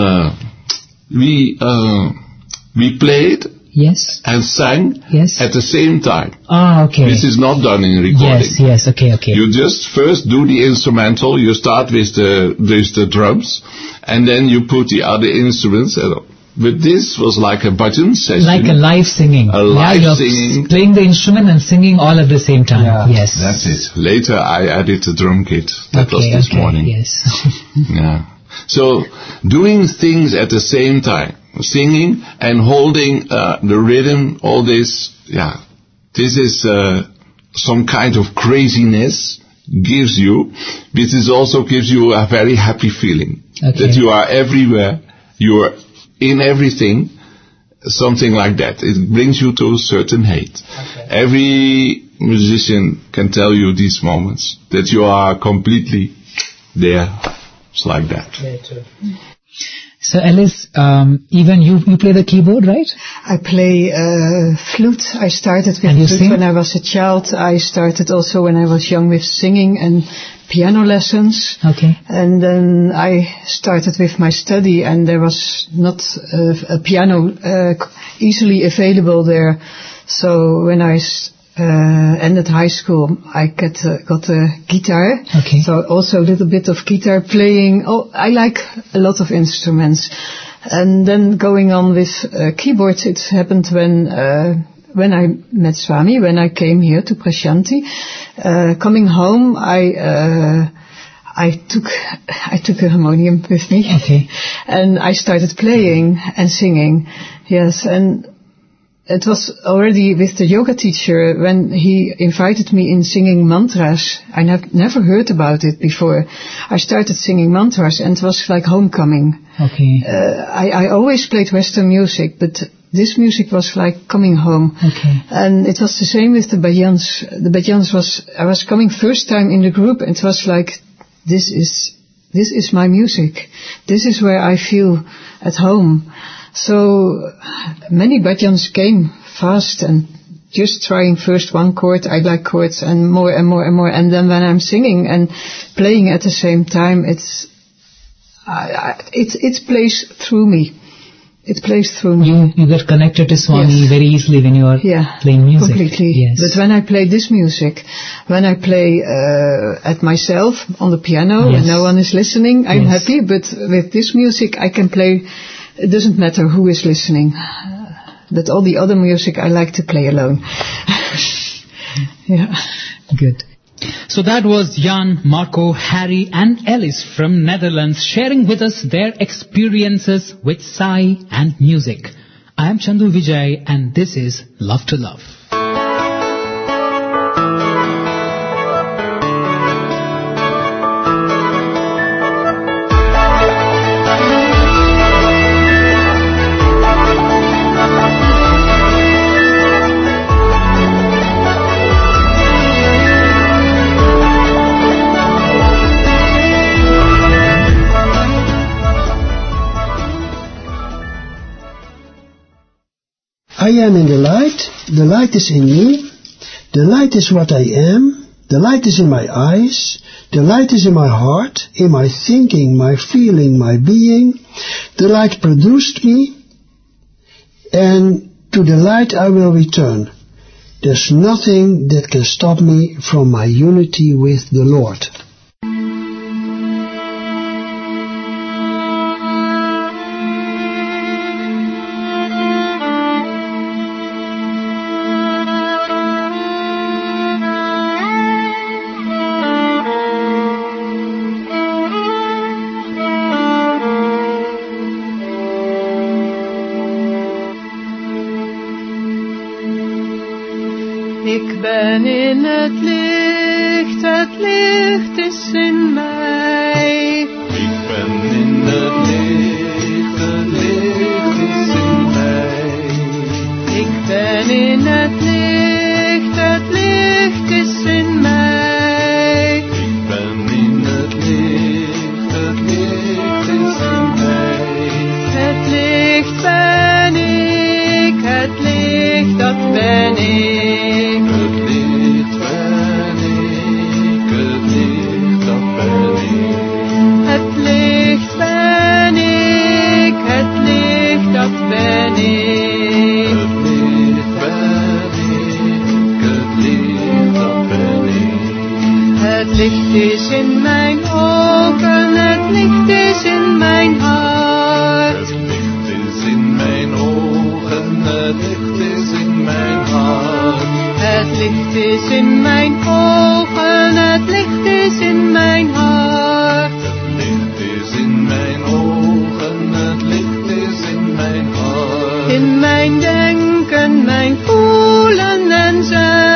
We played. Yes. And sang at the same time. Okay. This is not done in recording. Yes, okay. You just first do the instrumental, you start with the drums, and then you put the other instruments. But this was like a bhajan session. Like a live singing. A live singing. Playing the instrument and singing all at the same time. Yeah. Yes. That's it. Later I added the drum kit. That was this morning. Yes. Yeah. So, doing things at the same time. Singing and holding the rhythm, all this, this is some kind of craziness gives you, but it also gives you a very happy feeling. Okay. That you are everywhere, you are in everything, something like that. It brings you to a certain height. Okay. Every musician can tell you these moments, that you are completely there. It's like that. Later. So Alice, even you play the keyboard, right? I play flute. I started with flute when I was a child. I started also when I was young with singing and piano lessons. Okay. And then I started with my study, and there was not a piano easily available there. So when I ended high school, I got a guitar. Okay. So also a little bit of guitar playing. I like a lot of instruments. And then going on with keyboards, it happened when I met Swami, when I came here to Prashanti. Coming home, I took a harmonium with me. Okay. And I started playing and singing. Yes, and it was already with the yoga teacher when he invited me in singing mantras. I never heard about it before. I started singing mantras, and it was like homecoming. Okay. I always played Western music, but this music was like coming home. Okay. And it was the same with the Bajans. The Bajans I was coming first time in the group, and it was like, this is my music. This is where I feel at home. So many Bajans came fast and just trying first one chord, I like chords, and more and more and more. And then when I'm singing and playing at the same time, it plays through me. It plays through me. You get connected to Swami very easily when you are playing music. Completely. Yes. But when I play this music, when I play at myself on the piano and no one is listening, I'm happy. But with this music, I can play. It doesn't matter who is listening. But all the other music, I like to play alone. Good. So that was Jan, Marco, Harry and Alice from Netherlands sharing with us their experiences with Sai and music. I am Chandu Vijay and this is Love to Love. I am in the light is in me, the light is what I am, the light is in my eyes, the light is in my heart, in my thinking, my feeling, my being, the light produced me, and to the light I will return. There's nothing that can stop me from my unity with the Lord. Ik ben in het licht is in mij. Ik ben in het licht is in mij. Ik ben in het licht is in mij. Ik ben in het licht is in mij. Het licht ben ik, het licht dat ben ik. Het licht is in mijn ogen, het licht is in mijn hart. Het licht is in mijn ogen, het licht is in mijn hart. Het licht is in mijn ogen, het licht is in mijn hart. Het licht is in mijn ogen, het licht is in mijn hart. In mijn denken, mijn voelen en zijn.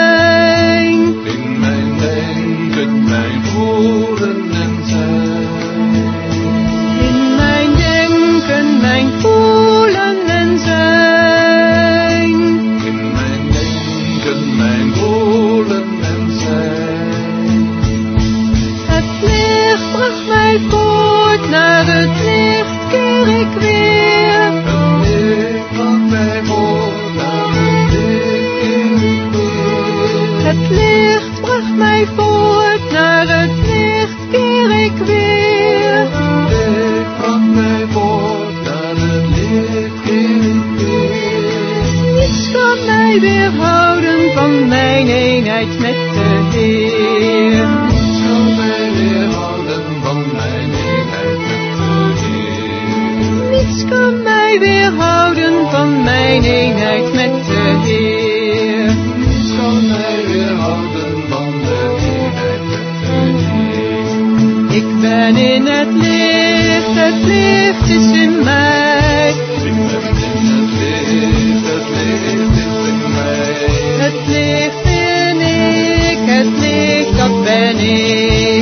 Mijn voelen en zijn. In mijn denken, mijn voelen en zijn. In mijn denken, mijn voelen en zijn. Het licht bracht mij voort, naar het licht keer ik weer. Het licht bracht mij voort, naar het licht keer ik weer. Het licht bracht mij voort, naar het licht keer ik weer. Het licht bracht mij voort, naar het licht keer ik weer. Niets kan mij weerhouden van mijn eenheid met de Heer. Niets kan mij weerhouden van mijn eenheid met de Heer. Niets kan mij weerhouden van mijn eenheid met de Heer. Niets kan mij weerhouden van de eenheid met de Heer. Ik ben in het licht is in mij. Ik ben in het licht is in mij. Het licht ben ik, het licht dat ben ik.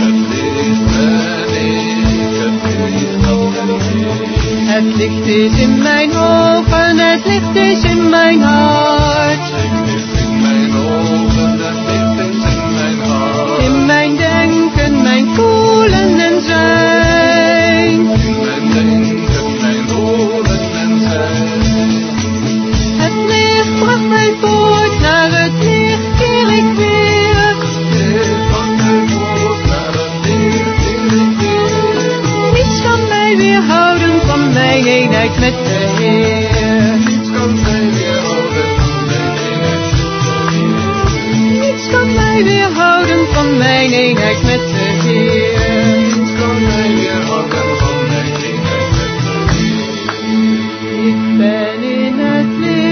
Het licht ben ik, het licht dat ben ik. Het licht is in mijn ogen het licht is in mijn hart. In mijn ogen, het licht is in mijn hart. In mijn denken, mijn voelen en zijn. In mijn denken, mijn voelen en zijn. Het licht bracht mij voort, naar het licht keer ik weer. Het bracht mij voort, naar het licht keer ik weer. Niets kan mij weerhouden van mijn eenheid met de Heer. Niets kan mij weerhouden van mijn eenheid met de Heer. Niets kan mij weerhouden van mijn eenheid met de Heer. Niets kan mij weerhouden van mijn eenheid met de Heer. Ik ben in het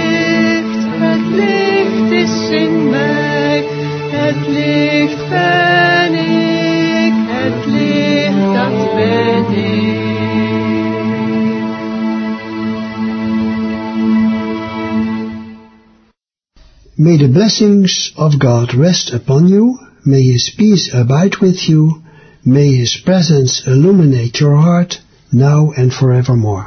licht is in mij. Het licht ben ik, het licht dat ben ik. May the blessings of God rest upon you. May His peace abide with you. May His presence illuminate your heart, now and forevermore.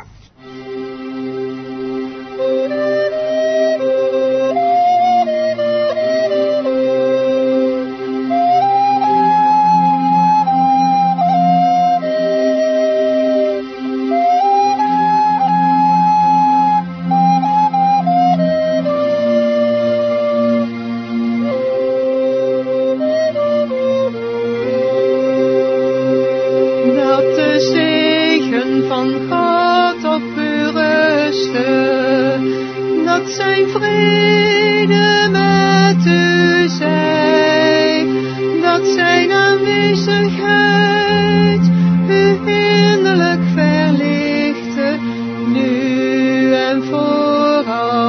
Dat de zegen van God op u ruste, dat zijn vrede met u zij, dat zijn aanwezigheid u innerlijk verlichte, nu en voor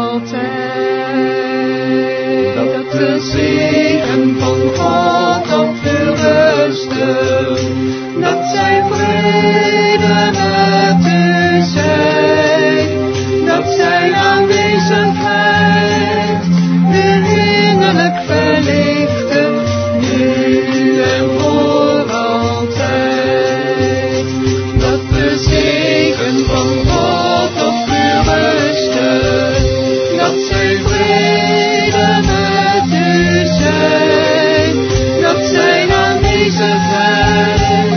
altijd. Dat de zegen van God op u ruste, dat zij vrede met u zij, dat zijn aanwezigheid u innerlijk verlichte, nu en voor altijd. Dat de zegen van God op u ruste, dat zij vrede met u zij, dat zijn aanwezigheid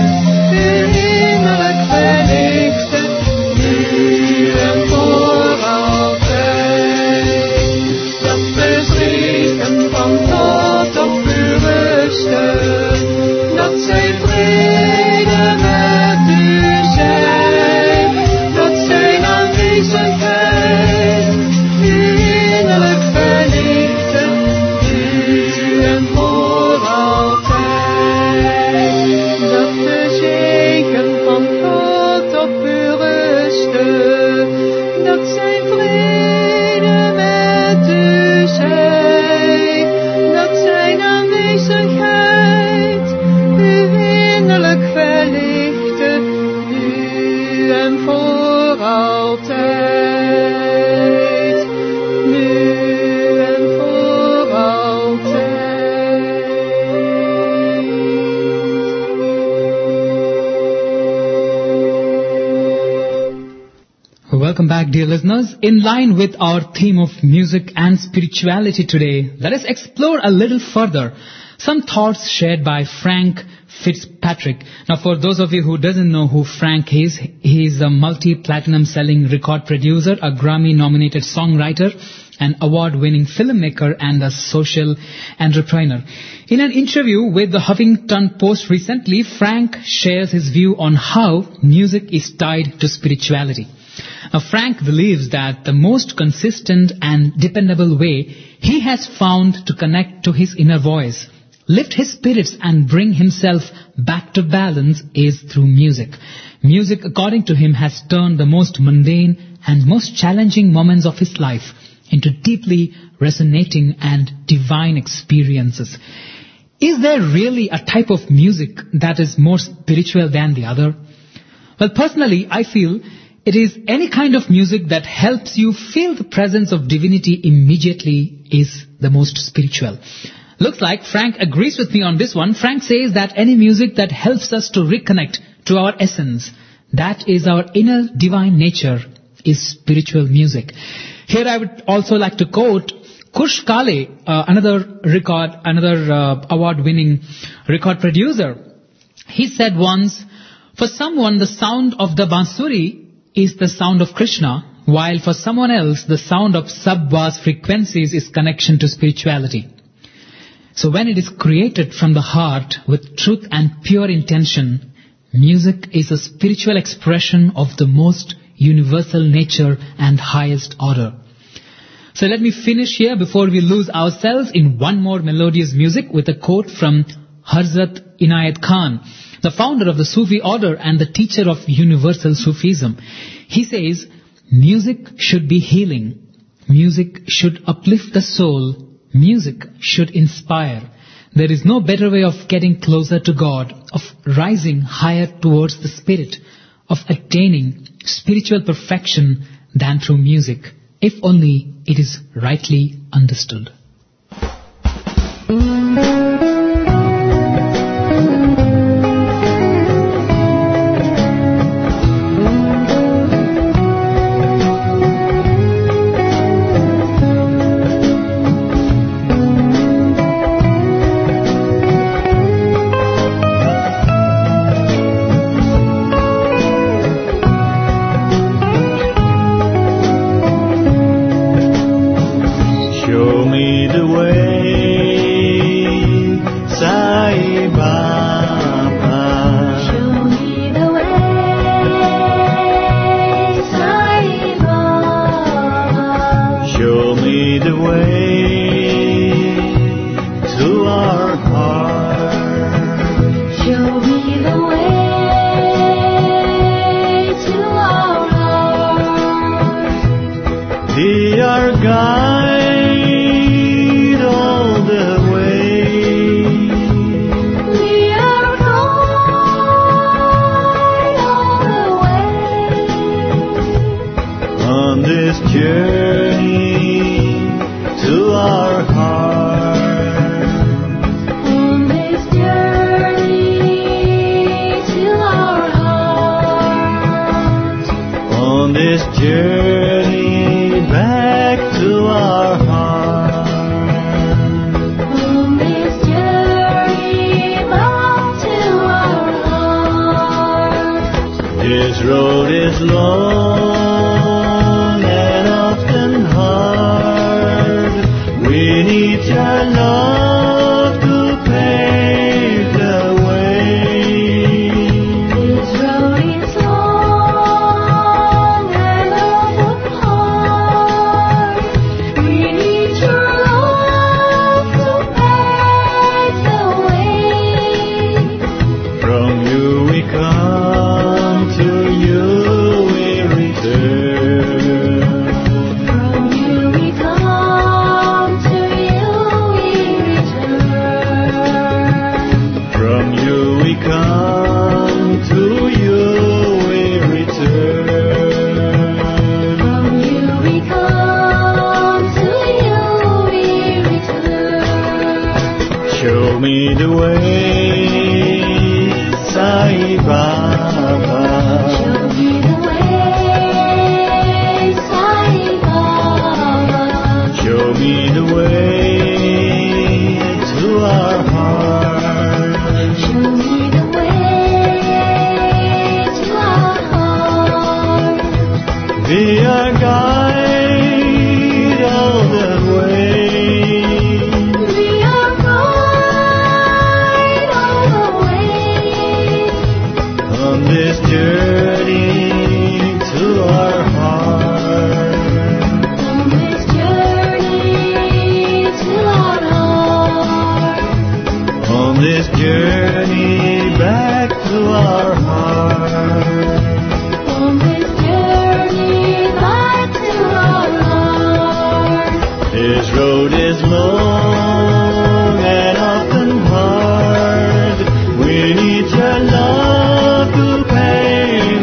Welcome back, dear listeners. In line with our theme of music and spirituality today, let us explore a little further some thoughts shared by Frank Fitzpatrick. Now, for those of you who doesn't know who Frank is, he is a multi-platinum selling record producer, a Grammy-nominated songwriter, an award-winning filmmaker, and a social entrepreneur. In an interview with the Huffington Post recently, Frank shares his view on how music is tied to spirituality. Now, Frank believes that the most consistent and dependable way he has found to connect to his inner voice, lift his spirits and bring himself back to balance is through music. Music, according to him, has turned the most mundane and most challenging moments of his life into deeply resonating and divine experiences. Is there really a type of music that is more spiritual than the other? Well, personally, I feel it is any kind of music that helps you feel the presence of divinity immediately is the most spiritual. Looks like Frank agrees with me on this one. Frank says that any music that helps us to reconnect to our essence, that is our inner divine nature, is spiritual music. Here I would also like to quote Kush Kale, another award-winning record producer. He said once, for someone the sound of the bansuri is the sound of Krishna, while for someone else the sound of sub-bass frequencies is connection to spirituality. So when it is created from the heart with truth and pure intention, music is a spiritual expression of the most universal nature and highest order. So let me finish here before we lose ourselves in one more melodious music with a quote from Hazrat Inayat Khan, the founder of the Sufi order and the teacher of universal Sufism. He says, music should be healing. Music should uplift the soul. Music should inspire. There is no better way of getting closer to God, of rising higher towards the spirit, of attaining spiritual perfection than through music, if only it is rightly understood. We need your love to pay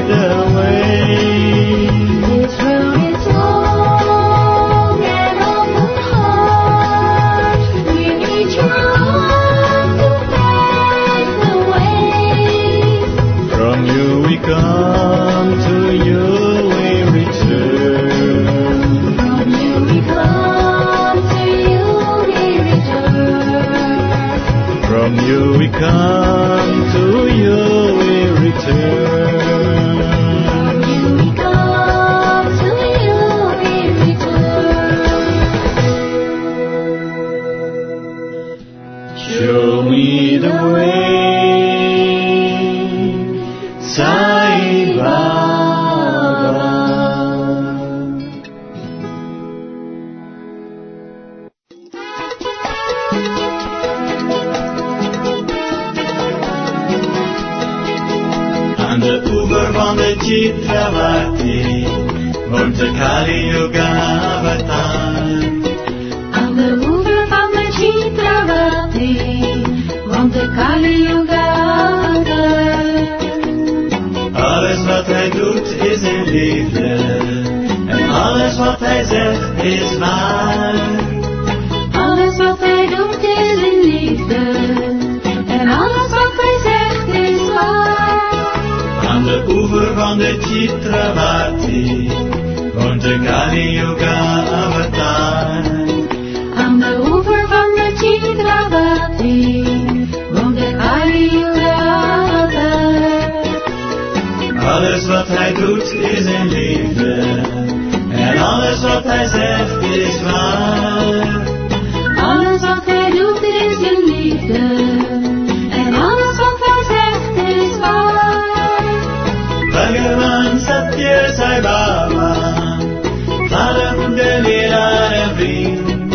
van de Chitravati woont de Kali Yuga Avatar. Aan de oever van de Chitravati woont de Kali Yuga Avatar. Alles wat hij doet is in liefde en alles wat hij zegt is waar. Alles wat hij doet is in liefde en alles wat hij zegt is waar. Aan de oever van de Chitravati woont de Kali Yuga Avatar. Aan de oever van de Chitravati woont de Kali Yuga Avatar. Alles wat hij doet is in liefde en alles wat hij zegt is waar. Alles wat hij doet is in liefde en alles wat hij zegt is waar. Bhagavan Satya Sai Baba, vader, moeder, leraar en vriend.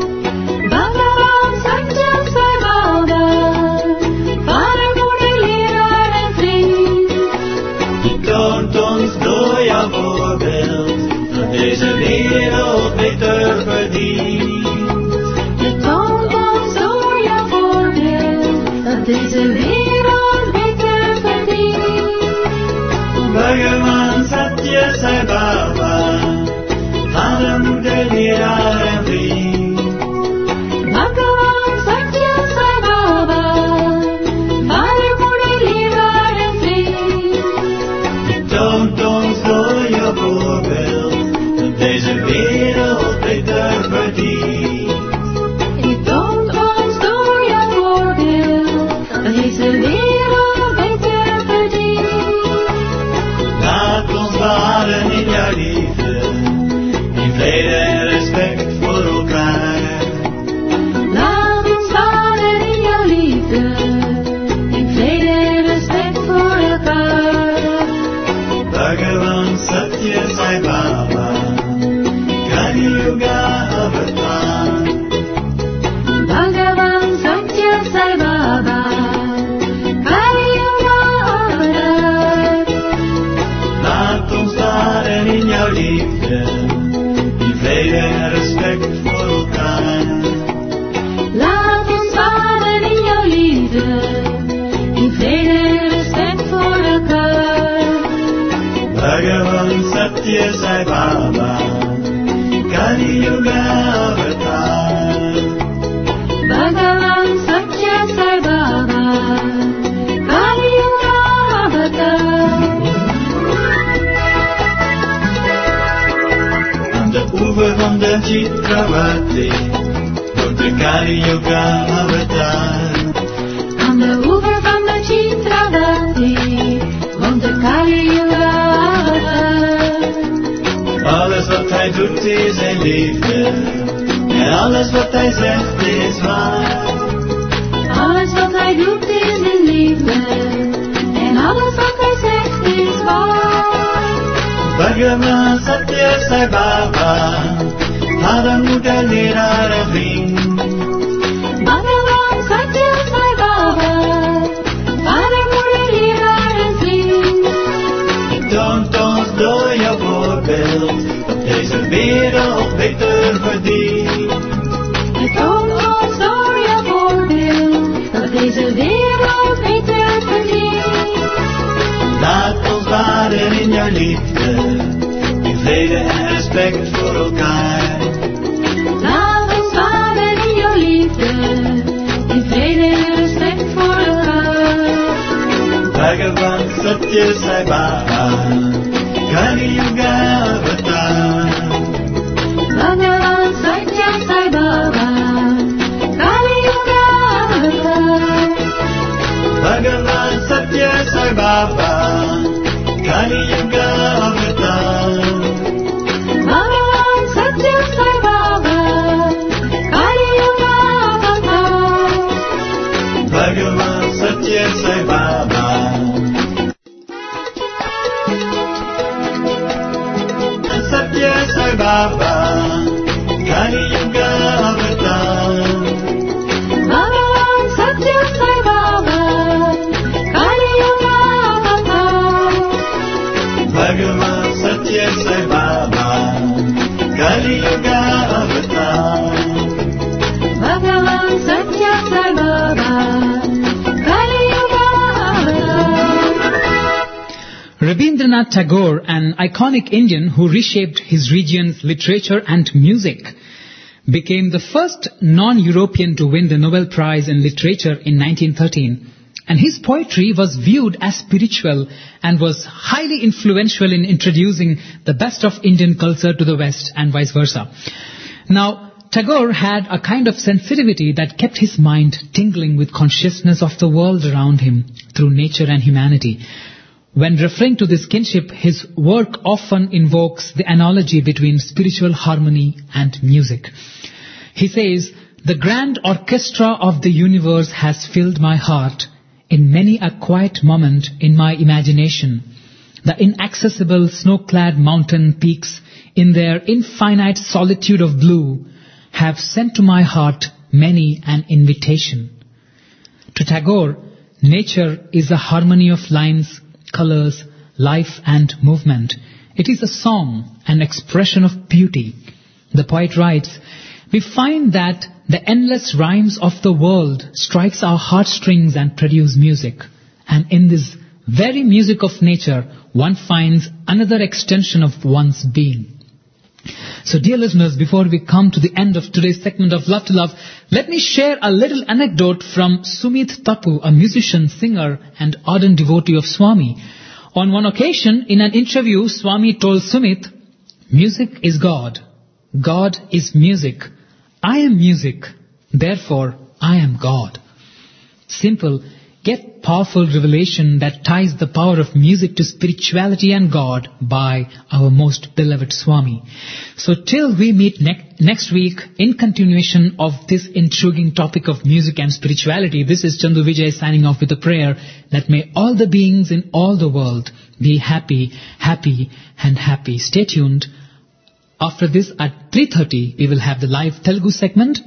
Bhagavan Satya Sai Baba, vader, moeder, leraar en vriend. Je toont ons door jouw voorbeeld dat deze wereld beter verdient. Je toont ons door jouw voorbeeld dat deze wereld beter verdient. Bhagavan Satya Sai Baba, vader, moeder, leraar en vriend. Bhagavan Satya Sai Baba, vader, moeder, leraar en vriend. Je toont ons door jouw voorbeeld dat deze wereld beter verdient. Je toont ons door jouw voorbeeld dat deze wereld beter verdient. Laat ons baden in jouw liefde, in vrede en respect voor elkaar. Laat ons baden in jouw liefde, in vrede en respect voor elkaar. Bhagavan Satya Sai Baba, Kali Yuga Avatar. Bhagavan Satya Sai Baba, Kali Yuga Avatar. Laat ons baden in jouw liefde, in vrede en respect voor elkaar. Laat ons baden in jouw liefde, in vrede en respect voor elkaar. Bhagavan Satya Sai Baba, Kali Yuga Avatar. Bhagavan Satya Sai Baba, Kali Yuga Avatar. Aan de oever van de Chitravati woont de Kali Yuga Avatar. Aan de oever van de Chitravati woont de Kali Yuga Avatar. Alles wat hij doet is in liefde en alles wat hij zegt is waar. Alles wat hij doet is in liefde en alles wat hij zegt is waar. Bhagavan Satya Sai Baba, vader, moeder, leraar en vriend. Bhagavan Satya Sai Baba, vader, moeder, leraar en vriend. Je toont ons door jouw voorbeeld dat deze wereld beter verdient. Je toont ons door jouw voorbeeld dat deze wereld beter verdient. Laat ons baden in jouw liefde, in vrede en respect voor elkaar. Laat ons baden in jouw liefde, in vrede en respect voor elkaar. Bhagavan Satya Sai Baba, Kali Yuga Avatar. Bhagavan Satya Sai Baba, Kali Yuga Avatar. Bhagavan Satya Sai Baba, Kali Yuga Avatar. Bhagavan Satya Sai Baba, Kali Yuga Avatar. Bhagavan Satya Sai Baba, Satya Sai Baba, Kali Yuga Avatar. Bhagavan Satya Sai Baba, Kali Yuga Avatar. Rabindranath Tagore, an iconic Indian who reshaped his region's literature and music, became the first non-European to win the Nobel Prize in Literature in 1913. And his poetry was viewed as spiritual and was highly influential in introducing the best of Indian culture to the West and vice versa. Now, Tagore had a kind of sensitivity that kept his mind tingling with consciousness of the world around him through nature and humanity. When referring to this kinship, his work often invokes the analogy between spiritual harmony and music. He says, "The grand orchestra of the universe has filled my heart in many a quiet moment in my imagination. The inaccessible snow-clad mountain peaks in their infinite solitude of blue have sent to my heart many an invitation." To Tagore, nature is a harmony of lines, colors, life and movement. It is a song, an expression of beauty. The poet writes, "We find that the endless rhymes of the world strikes our heartstrings and produce music. And in this very music of nature, one finds another extension of one's being." So dear listeners, before we come to the end of today's segment of Love to Love, let me share a little anecdote from Sumit Tapu, a musician, singer and ardent devotee of Swami. On one occasion, in an interview, Swami told Sumit, "Music is God. God is music. I am music. Therefore, I am God." Simple yet powerful revelation that ties the power of music to spirituality and God by our most beloved Swami. So till we meet next week in continuation of this intriguing topic of music and spirituality, this is Chandu Vijay signing off with a prayer that may all the beings in all the world be happy, happy and happy. Stay tuned. After this at 3:30 we will have the live Telugu segment.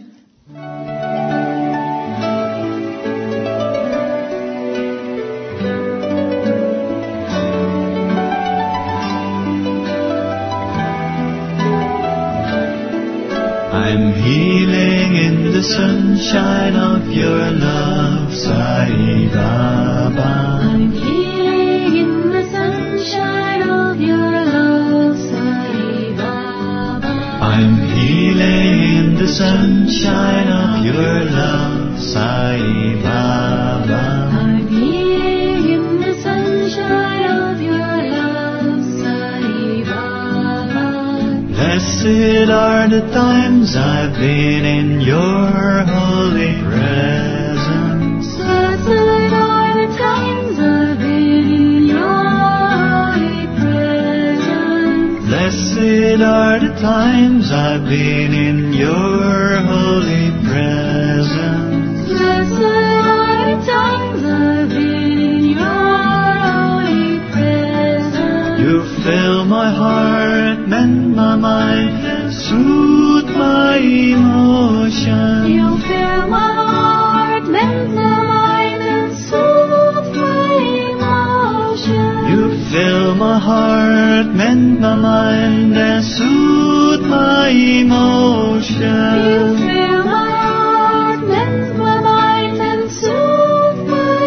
I'm healing in the sunshine of your love, Sai Baba. I'm healing in the sunshine of your love, Sai Baba. I'm healing in the sunshine of your love, Sai Baba. I'm healing in the sunshine of your love, Sai Baba. Blessed are the times I've been in your holy presence. Blessed are the times I've been in your holy presence. Blessed are the times I've been in your holy presence. Blessed are the times I've been in your holy presence. You fill my heart, mend my mind, and soothe my emotions. You fill my heart, mend my mind, and soothe my emotions. You fill my heart, mend my mind, and soothe my emotions. You fill my heart, mend my mind, and soothe my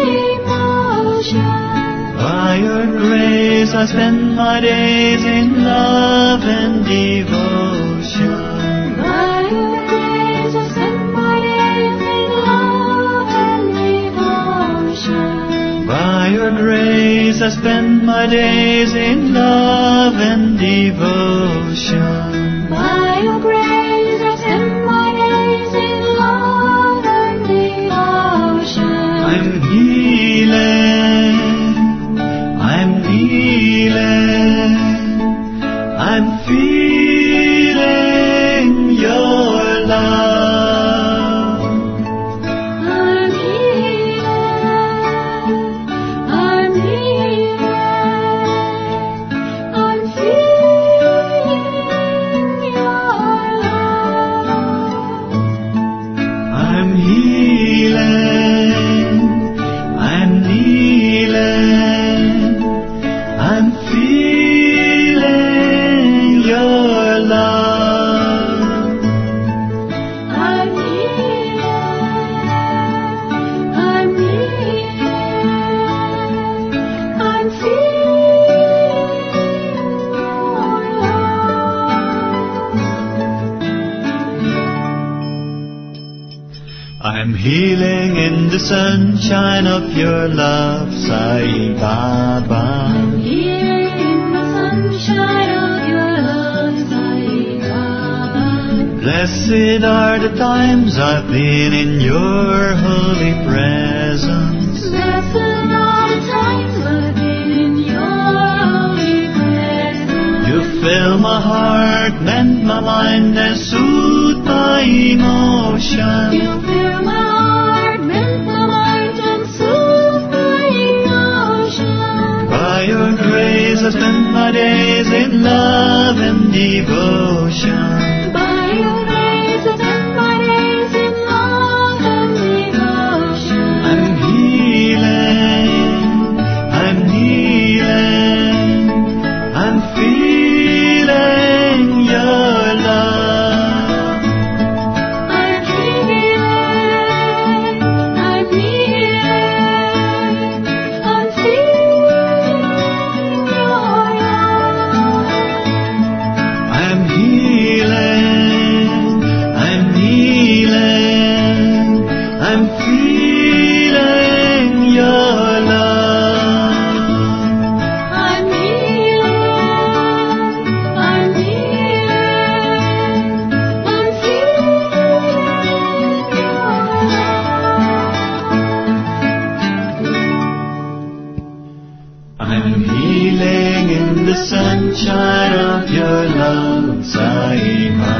emotions. By your grace I spend my days in love and devotion. By your grace I spend my days in love and devotion. By your grace I spend my days in love and devotion. By your grace I spend my days in love and devotion. I'm healing, I'm healing, I'm feeling your love. I'm healing, I'm healing, I'm feeling your love. I'm healing, I'm kneeling, I'm feeling the sunshine of your love, Sai Baba. I'm here in the sunshine of your love, Sai Baba. Blessed are the times I've been in your holy presence. Blessed are the times I've been in your holy presence. You fill my heart, mend my mind, and soothe my emotions. You fill my heart, mend my mind, and soothe my emotions. By your grace I spend my days in love and devotion. By your grace I spend my days in love and devotion. I'm healing, I'm healing, I'm feeling your love. I'm healing, I'm healing, I'm feeling your love. I'm healing, I'm healing, I'm feeling your love. I'm healing, I'm healing, I'm feeling your love. I'm healing in the sunshine of your love, Sai Baba.